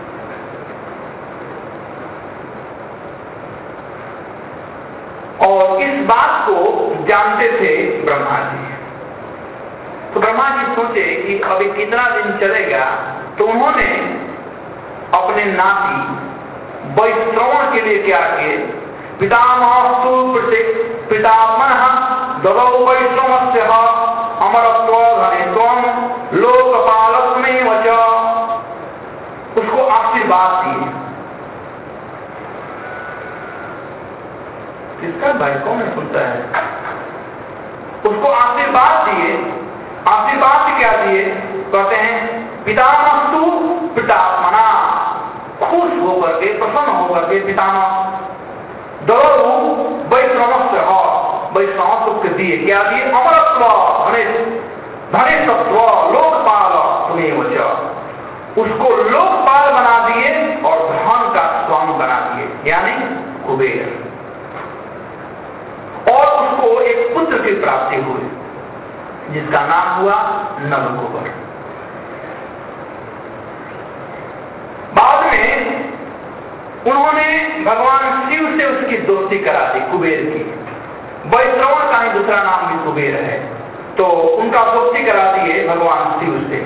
S1: और इस बात को जानते थे ब्रह्मा जी। तो ब्रह्मा जी सोचे कि अभी कितना दिन चलेगा, तो उन्होंने अपने नाती वैश्रवण के लिए क्या किए, पितामहस्तु पितामहः ददौ वैश्रवस्य अमरत्व धनित्वं लोकपालकमेव च, उसको आशीर्वाद दिए। किसका भाई कौन सुनता है? उसको आशीर्वाद दिए। आशीर्वाद क्या दिए? कहते हैं पितामहस्तु पितात्मना, खुश होकर के, प्रसन्न होकर के पितामह दरु वैश्रवस्य वैश्रवत्व के दिए। क्या दिए? अमरत्व धनेशत्व लोकपाल तुमेव च, उसको लोकपाल बना दिए और धन का स्वामी बना दिए, यानी कुबेर। और उसको एक पुत्र की प्राप्ति हुई जिसका नाम हुआ नलकुबर। बाद में उन्होंने भगवान शिव से उसकी दोस्ती करा दी, कुबेर की। वैश्रवण का ही दूसरा नाम भी कुबेर है, तो उनका दोस्ती करा दिए भगवान शिव से।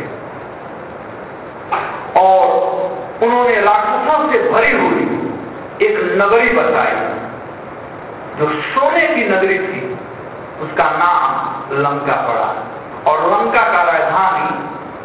S1: और उन्होंने राक्षसों से भरी हुई एक नगरी बसाई जो सोने की नगरी थी, उसका नाम लंका पड़ा। और लंका का राजधानी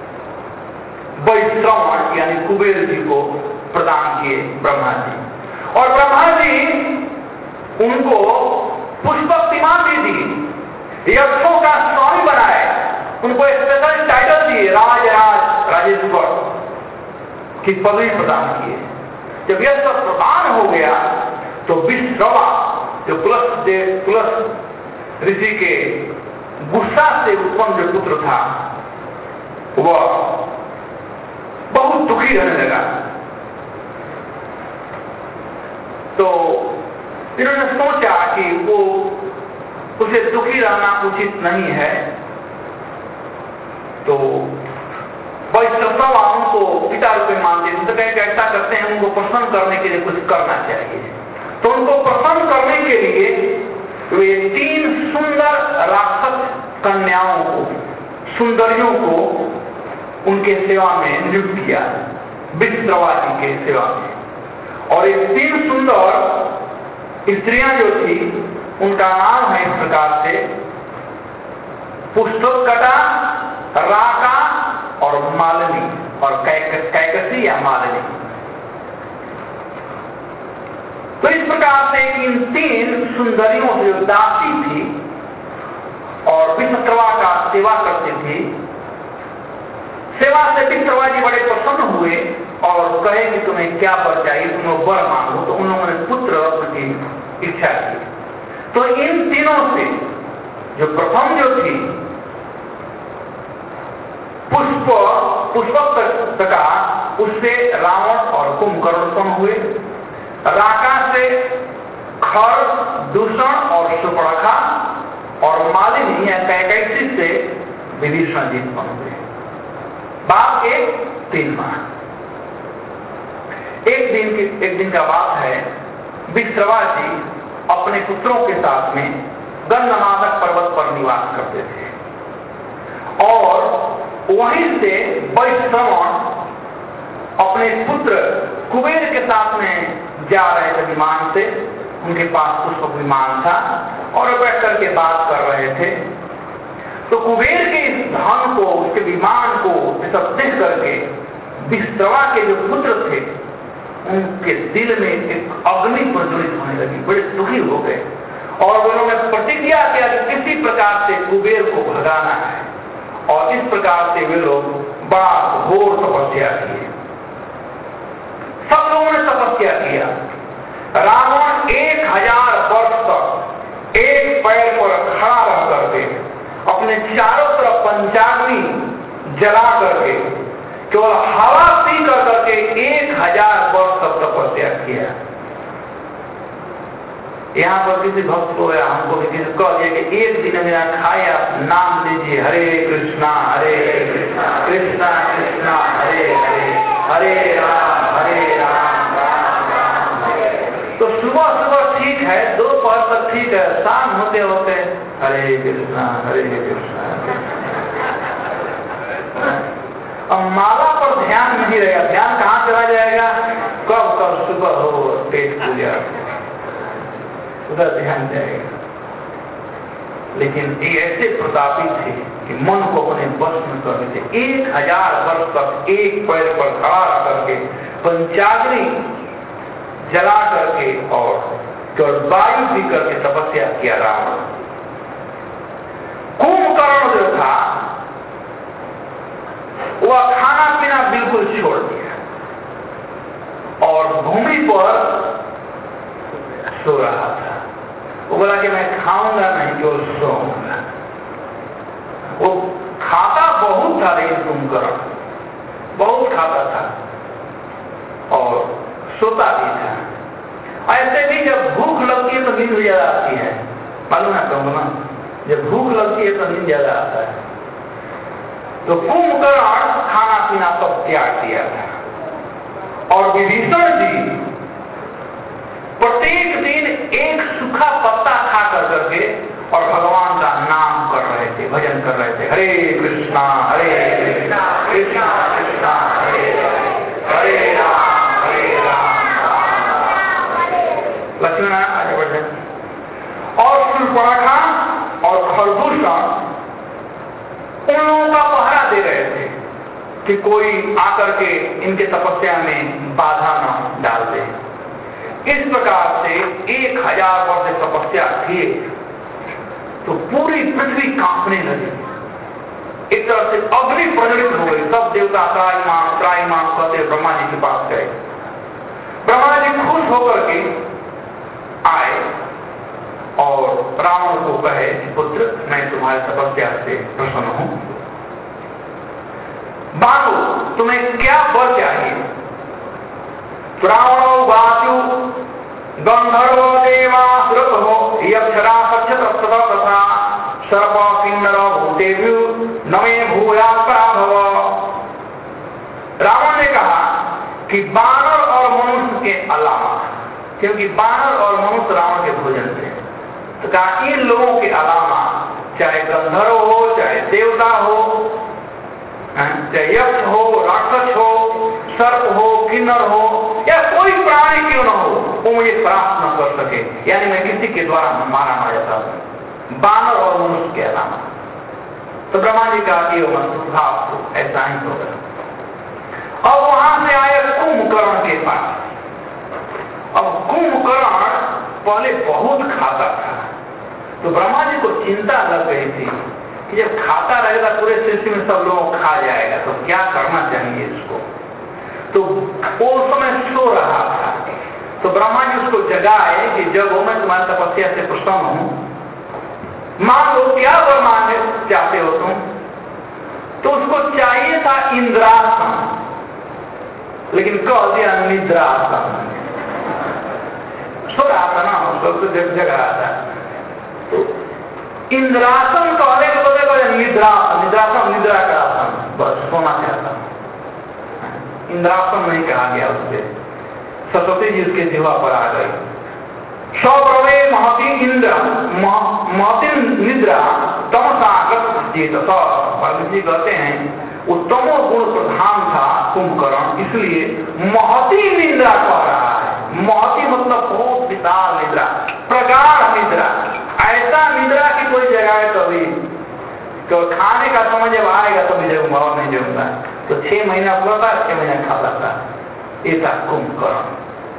S1: वैश्रवण यानी कुबेर जी को प्रदान किए ब्रह्मा जी। और ब्रह्मा जी उनको पुष्पक भी दी, यक्षों का स्वामी बनाए, उनको स्पेशल टाइटल दिए, राजेश्वर की पदवी प्रदान किए। जब यह सब प्रदान हो गया तो विश्रवा जो पुलह ऋषि के गुस्सा से उत्पन्न जो पुत्र था वह बहुत दुखी रहने लगा। तो इन्होंने सोचा कि वो उसे दुखी रहना उचित नहीं है, तो वैश्रवा उनको पिता रूप में मानते हैं, तो कहीं ऐसा करते हैं उनको प्रसन्न करने के लिए कुछ करना चाहिए। तो उनको प्रसन्न करने के लिए वे 3 सुंदर राक्षस कन्याओं को, सुंदरियों को उनके सेवा में नियुक्त किया, विश्रवा जी के सेवा में। और ये 3 सुंदर स्त्रियां जो थी उनका नाम है इस प्रकार से, पुष्पकटा, राका और मालिनी, और कैकसी या मालिनी। तो इस प्रकार से इन 3 सुंदरियों से जो दासी थी और विश्रवा का सेवा करती थी, सेवा से विश्रवा जी बड़े प्रसन्न हुए और और कहे कि तुम्हें क्या वर चाहिए, तुम वर मांगो, तो उन लोगों ने पुत्र रत्न की इच्छा की। तो इन तीनों से जो प्रथम जो थी पुष्पक तका, उससे रावण और कुंभकर्ण उत्पन्न हुए। राका से खर, दूषण और सुपर्णखा, और मालिनी या कैकसी से विभीषण जी उत्पन्न हुए। बात 3 माह। एक दिन का बात है, विश्रवा जी अपने पुत्रों के साथ में गंधमादक पर्वत पर निवास करते थे, और वहीं से वैश्रवण अपने पुत्र कुबेर के साथ में जा रहे थे विमान से। उनके पास पुष्पक विमान था और बैठ करके बात कर रहे थे। तो कुबेर के इस धन को, उसके विमान को सब देख करके विश्रवा के जो पुत्र थे, उनके दिल में एक अग्नि प्रज्वलित होने लगी, बड़े दुखी हो गए, और उन्होंने प्रतिज्ञा किया कि किसी प्रकार से कुबेर को भगाना है। और इस प्रकार से वे लोग बड़ा घोर तपस्या किए। सब लोगों ने तपस्या किया। रावण 1000 वर्ष तक एक पैर पर खड़ा रह करके अपने चारों तरफ पंचाग्नि जला करके केवल हवा पी कर करके 1000 वर्ष तक तपस्या किया। यहाँ पर किसी भक्त को या हमको भी किसी कह दिया कि एक दिन मेरा खाए, आप नाम लीजिए हरे कृष्णा कृष्णा कृष्णा हरे हरे, हरे राम राम राम हरे। तो सुबह ठीक है, दोपहर तक ठीक है, शाम होते होते हरे कृष्णा कृष्णा। अब माला पर ध्यान नहीं रहेगा, ध्यान कहाँ चला जाएगा? कब सुबह हो पेट पूजा, उधर ध्यान जाएगा। लेकिन ये ऐसे प्रतापी थे कि मन को अपने वश में कर लेते। 1000 वर्ष तक एक पैर पर खड़ा रह करके पंचाग्नि जला करके और केवल वायु पी करके तपस्या किया रावण। कुंभकर्ण जो था वह खाना पीना बिल्कुल छोड़ दिया और भूमि पर सो रहा था। वो बोला कि मैं खाऊंगा नहीं, केवल सोऊंगा। वो खाता बहुत था, लेकिन कुंभकर्ण बहुत खाता था और सोता भी था। ऐसे भी जब भूख लगती है तो नींद ज्यादा आती है, मालूम है तुमको ना? जब भूख लगती है तो नींद ज्यादा आता है। तो कुंभकर्ण खाना पीना सब त्याग दिया था। और विभीषण जी प्रत्येक दिन एक सूखा पत्ता खा कर करके और भगवान का नाम कर रहे थे, भजन कर रहे थे। हरे कृष्णा कृष्णा कृष्णा हरे हरे राम लक्ष्मण आगे बढ़ जाए। और सुपर्णखा और खरदूषण उन लोगों का पहरा दे रहे थे कि कोई आकर के इनके तपस्या में बाधा न डाल दे। इस प्रकार से 1000 वर्ष तपस्या किए तो पूरी पृथ्वी कांपने लगी। एक तरह से अग्नि प्रज्वलित हो गई। सब देवता त्राईमान कहते ब्रह्मा जी के पास गए। ब्रह्मा जी खुश होकर के आए और रावण को कहे, पुत्र मैं तुम्हारी तपस्या से प्रसन्न हूं, मानो तुम्हें क्या वर चाहिए? रावणो वायु गंधर्व देवासुरतो यक्षरा सक्षतस्तव तथा सर्प किन्नर भूतेभ्यो नमे भूयात् पराभव। रावण ने कहा कि बानर और मनुष्य के अलावा, क्योंकि बानर और मनुष्य रावण के भोजन थे, तो कहा इन लोगों के अलावा चाहे गंधर्व हो, चाहे देवता हो, चाहे यक्ष हो, राक्षस हो, सर्प हो, किन्नर हो, या कोई प्राणी क्यों न हो, वो मुझे प्राप्त न कर सके, यानी मैं किसी के द्वारा मारा न जाता हूं, बानर और मनुष्य के अलावा। तो ब्रह्मा जी कहा कि भाव ऐसा ही होगा। अब वहां से आए कुंभकर्ण के पास। अब कुंभकर्ण पहले बहुत खाता था, तो ब्रह्मा जी को चिंता लग गई थी कि जब खाता रहेगा पूरे सृष्टि में सब लोग खा जाएगा, तो क्या करना चाहिए इसको। तो वो उस समय सो रहा था। तो ब्रह्मा जी उसको जगाए कि जब वो मैं तुम्हारी तपस्या से प्रसन्न हूं, मान लो क्या वर मांगने चाहते हो तुम? तो उसको चाहिए था इंद्रासन, लेकिन कह दिया निद्रासन। सो रहा था ना, उसको तो जग रहा था। तो इंद्रासन कहने के बदले निद्रासन, निद्रासन निद्रा का आसन, बस सोना चाहता। इंद्रासन नहीं कहा गया उससे। सरस्वती जी उसके जीवा पर आ गई। सौप्रवे महति इंद्र महति निद्रा तमसागत चेतस। वाल्मीकि कहते हैं वो तमो गुण प्रधान था कुंभकर्ण, इसलिए महति निद्रा कह रहा है। महति मतलब बहुत विशाल निद्रा, प्रगाढ़ निद्रा, ऐसा निद्रा की कोई जगह है कभी तो खाने का समय जब आएगा तभी जगूंगा और नहीं जगूंगा। तो 6 महीना खुलाता, 6 महीना खाता था। ये था कुंभकर्ण।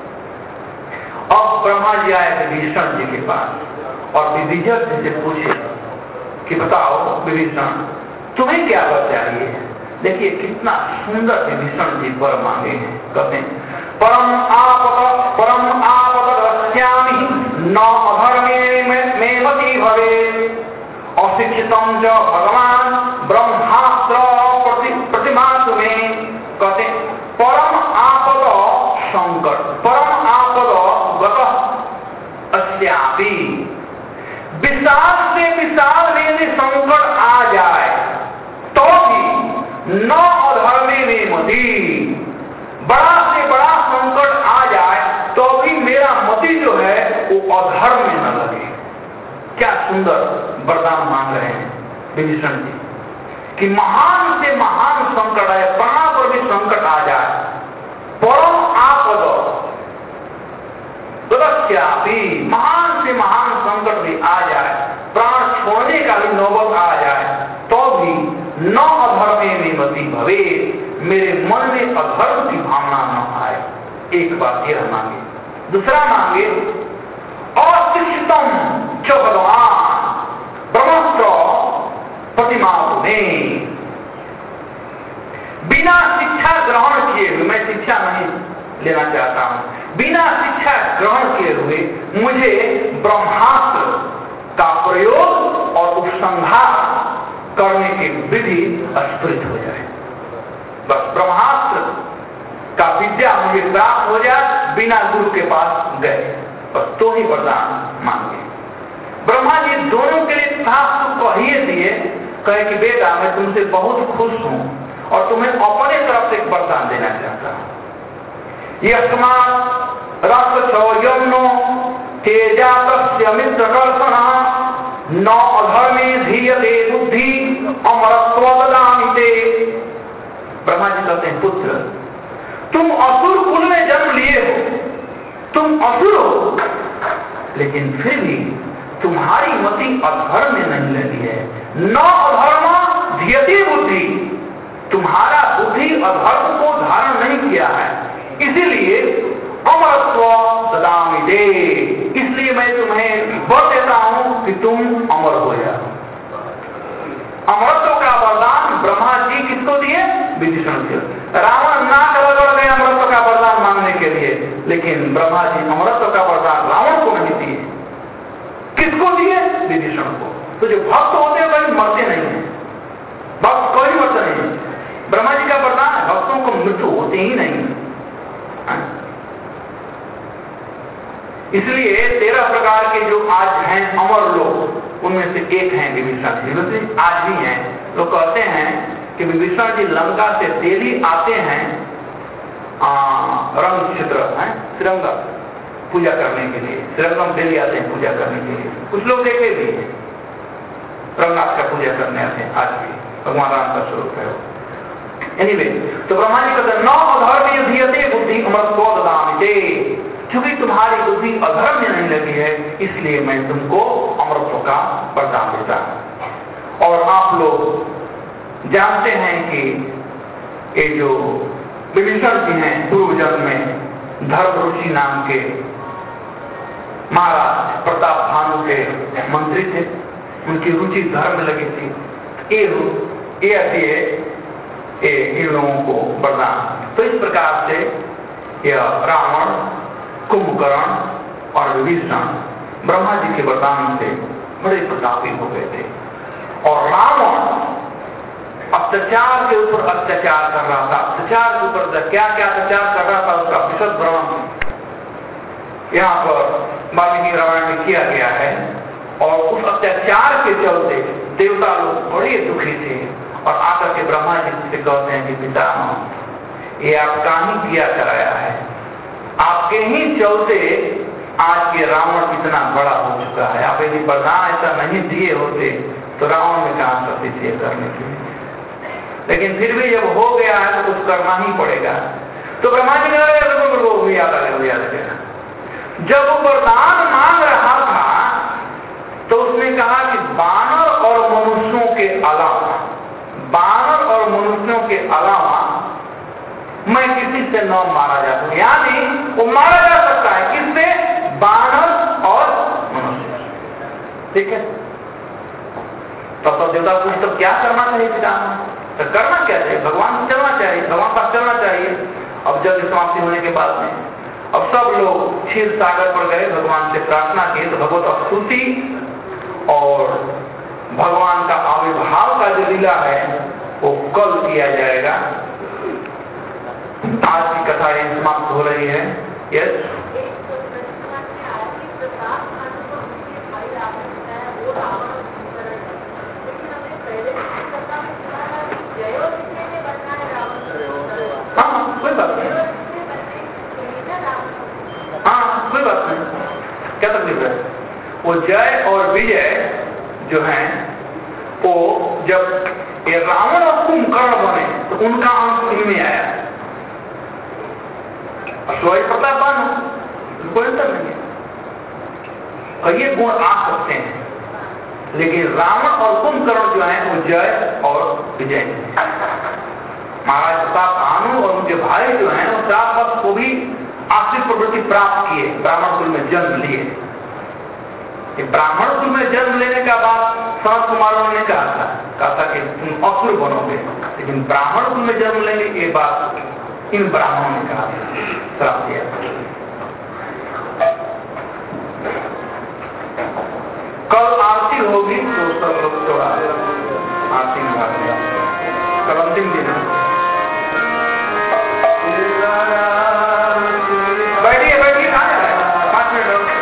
S1: अब ब्रह्मा जी आए विभीषण जी के पास और विभीषण जी से पूछे कि बताओ विभीषण तुम्हें क्या वर चाहिए? देखिए कितना सुंदर विभीषण जी वर मांगे हैं। कहते हैं परम आपद रस्यामि न अधर्मे में मति भवे अशिक्षितम च भगवान ब्रह्मास्त्र प्रतिमातु में। कहते परम आपद संकट, परम आपद गतः अस्यापि, विशाल से विशाल यदि संकट आ जाए तो भी न अधर्मे में मति, बड़ा से बड़ा संकट आ जाए तो भी मेरा मति जो है वो अधर्म में न लगे। क्या सुंदर वरदान मांग रहे हैं विभीषण जी कि महान से महान संकट आए, प्राण पर भी संकट आ जाए, परम आपद तदस्यापि, महान से महान संकट भी आ जाए, प्राण छोड़ने का भी नौबत आ जाए तो भी न अधर्मे में मति भवे, मेरे मन में अधर्म की भावना न आए। एक बात यह मांगे। दूसरा मांगे अशिक्षितम च भगवान ब्रह्मास्त्र प्रतिमातु में, बिना शिक्षा ग्रहण किए हुए, मैं शिक्षा नहीं लेना चाहता हूं, बिना शिक्षा ग्रहण किए हुए मुझे ब्रह्मास्त्र का प्रयोग और उपसंहार करने की विधि स्फुरित हो जाए। बस ब्रह्मास्त्र का विद्या मुझे प्राप्त हो जाए बिना गुरु के पास गए, बस तो ही वरदान मांगे। ब्रह्मा जी दोनों के लिए साफ तो कहिए दिए, कहे कि बेटा मैं तुमसे बहुत खुश हूं और तुम्हें अपने तरफ से एक वरदान देना चाहता हूं। यस्मात् रक्षो यम्नो तेजातस्य मित्रकर्षण न अधर्मे धीयते बुद्धि अमरत्व ददामि ते। ब्रह्मा जी कहते हैं पुत्र तुम असुर कुल में जन्म लिए हो, तुम असुर हो, लेकिन फिर भी तुम्हारी मति अधर्म में नहीं लगी है। न अधर्म धीयते बुद्धि, तुम्हारा बुद्धि अधर्म को धारण नहीं किया है, इसीलिए अमरत्व ददामि ते, इसलिए मैं तुम्हें वर देता हूं कि तुम अमर हो जाओ। अमरत्व का वरदान ब्रह्मा जी किसको दिए? विभीषण को। रावण नाक रगड़ गए अमरत्व का वरदान मांगने के लिए, लेकिन ब्रह्मा जी अमरत्व का वरदान रावण को नहीं दिए। किसको दिए? विभीषण को। तो जो भक्त होते हैं वही मरते नहीं है, भक्त कोई मरते नहीं है। ब्रह्मा जी का वरदान है, भक्तों को मृत्यु होती ही नहीं। इसलिए 13 प्रकार के जो आज हैं अमर लोग, उनमें से एक हैं विभीषण जी। आज भी हैं। लोग कहते हैं कि विभीषण जी लंका से डेली आते हैं रंग चित्र है श्रृंग पूजा करने के लिए। श्रृंगम डेली आते हैं पूजा करने के लिए। कुछ लोग देखे भी हैं रंगनाथ का पूजा करने आते हैं, आज भी भगवान राम का स्वरूप है। एनीवे, तो ब्रह्मा जी कहते हैं न अधर्मे धीयते बुद्धि अमरत्व ददामि ते, क्योंकि तुम्हारी बुद्धि अधर्म में नहीं लगी है इसलिए मैं तुमको अमरत्व का वरदान देता हूं। और आप लोग जानते हैं कि ये जो विभीषण जी हैं पूर्व जन्म में धर्मरुचि नाम के महाराज प्रताप भानु के मंत्री थे, उनकी रुचि धर्म में लगी थी। ये इन लोगों को वरदान। तो इस प्रकार से यह रावण, कुंभकर्ण और विभीषण ब्रह्मा जी के वरदान से बड़े प्रतापी हो गए थे। और रावण अत्याचार के ऊपर अत्याचार कर रहा था, अत्याचार के ऊपर क्या क्या अत्याचार कर रहा था उसका विशद वर्णन यहाँ पर वाल्मीकि रामायण में किया गया है। और उस अत्याचार के चलते देवता लोग बड़े दुखी थे और आकर के ब्रह्मा जी से कहते हैं कि पितामह, ये आपका ही किया कराया है, आपके ही चलते आज ये रावण इतना बड़ा हो चुका है। आप यदि वरदान ऐसा नहीं दिए होते तो रावण में कहां सकती थी करने के लिए, लेकिन फिर भी जब हो गया है तो कुछ करना ही पड़ेगा। तो ब्रह्मा जी ने याद आ गया। जब वो वरदान मांग रहा था तो उसने कहा कि बानर और मनुष्यों के अलावा, बानर और मनुष्यों के अलावा मैं किसी से न मारा जा सकता, यानी वो मारा जा सकता है किससे? बानर और मनुष्य। ठीक है, तब तो देवता को तो क्या करना चाहिए पिता? तो करना क्या चाहिए? भगवान से चलना चाहिए, भगवान पास चलना चाहिए। अब जब समाप्ति होने के बाद में अब सब लोग क्षीर सागर पर गए, भगवान से प्रार्थना की। तो भगवत स्तुति और भगवान का आविर्भाव का जो लीला है वो कल किया जाएगा। आज की कथा ये समाप्त हो रही है। यस, हाँ कोई बात नहीं, हाँ कोई बात नहीं, क्या तकलीफ है? वो जय और विजय जो है वो जब ये रावण और कुंभकर्ण बने तो उनका अंश इनमें आया। शिवाजी प्रताप बानो कोई अंतर नहीं है, और ये गुण आ सकते हैं, लेकिन रावण और कुंभकर्ण जो है वो जय और विजय। महाराज प्रताप भानु और उनके भाई जो हैं वो 4 वर्ष को भी आश्रित प्रवृत्ति प्राप्त किए, ब्राह्मण कुल में जन्म लिए। ब्राह्मण कुल में जन्म लेने का बाद सनत कुमारों ने कहा था कि तुम असुर बनोगे, लेकिन ब्राह्मण कुल में जन्म लेने के बाद इन ब्राह्मणों ने कहा श्राप दिया। कल आरती होगी तो सब लोग थोड़ा आरती में भाग लिया। कल अंतिम दिन है। बैठिए बैठिए, 5 मिनट और।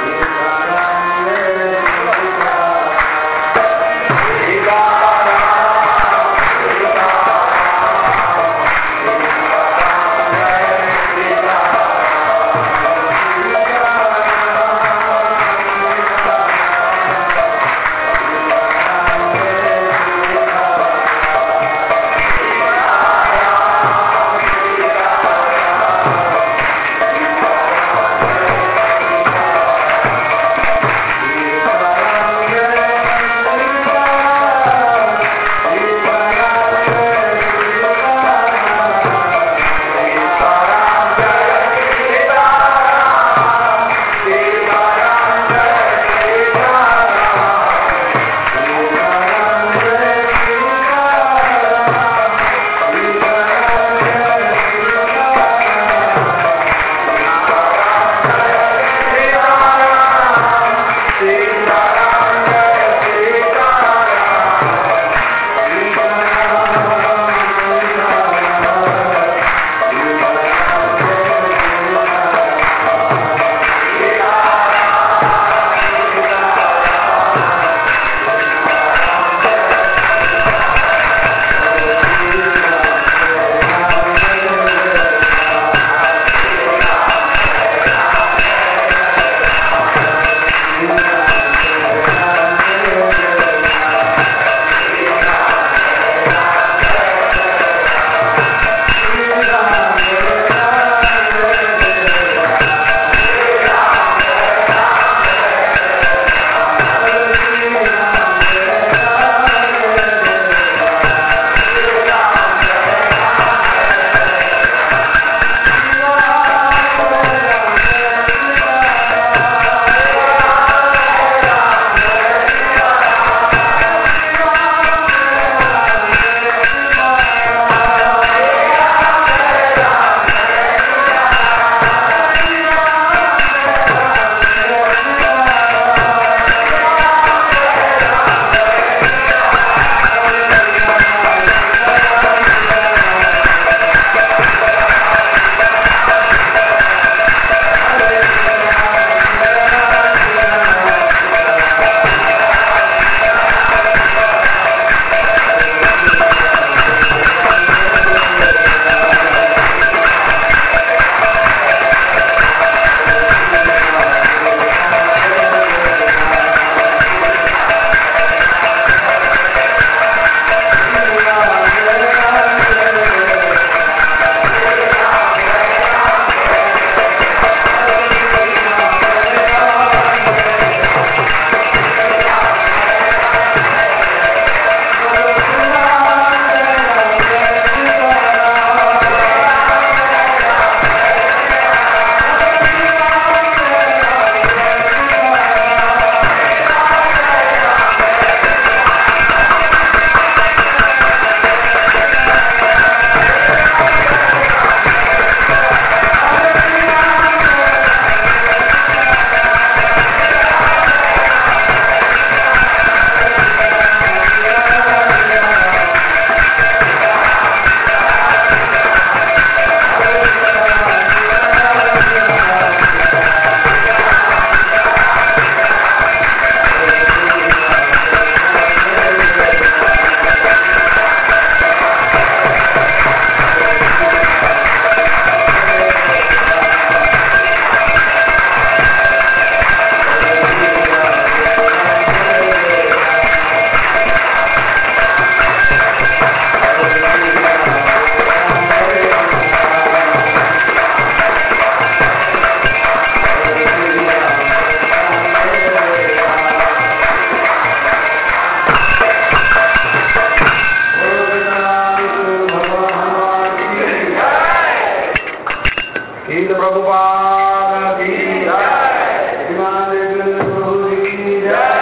S1: शिल प्रभुपाद की जय, श्रीमान देवेंद्र प्रभु जी की जय,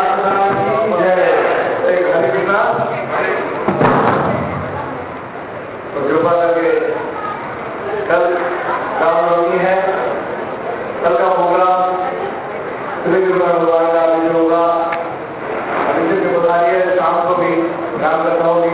S1: कृपा करके कल रामनवमी है, कल का प्रोग्राम भगवान का अभिषेक होगा। अभिषेक के बताइए शाम को भी राम कथाओं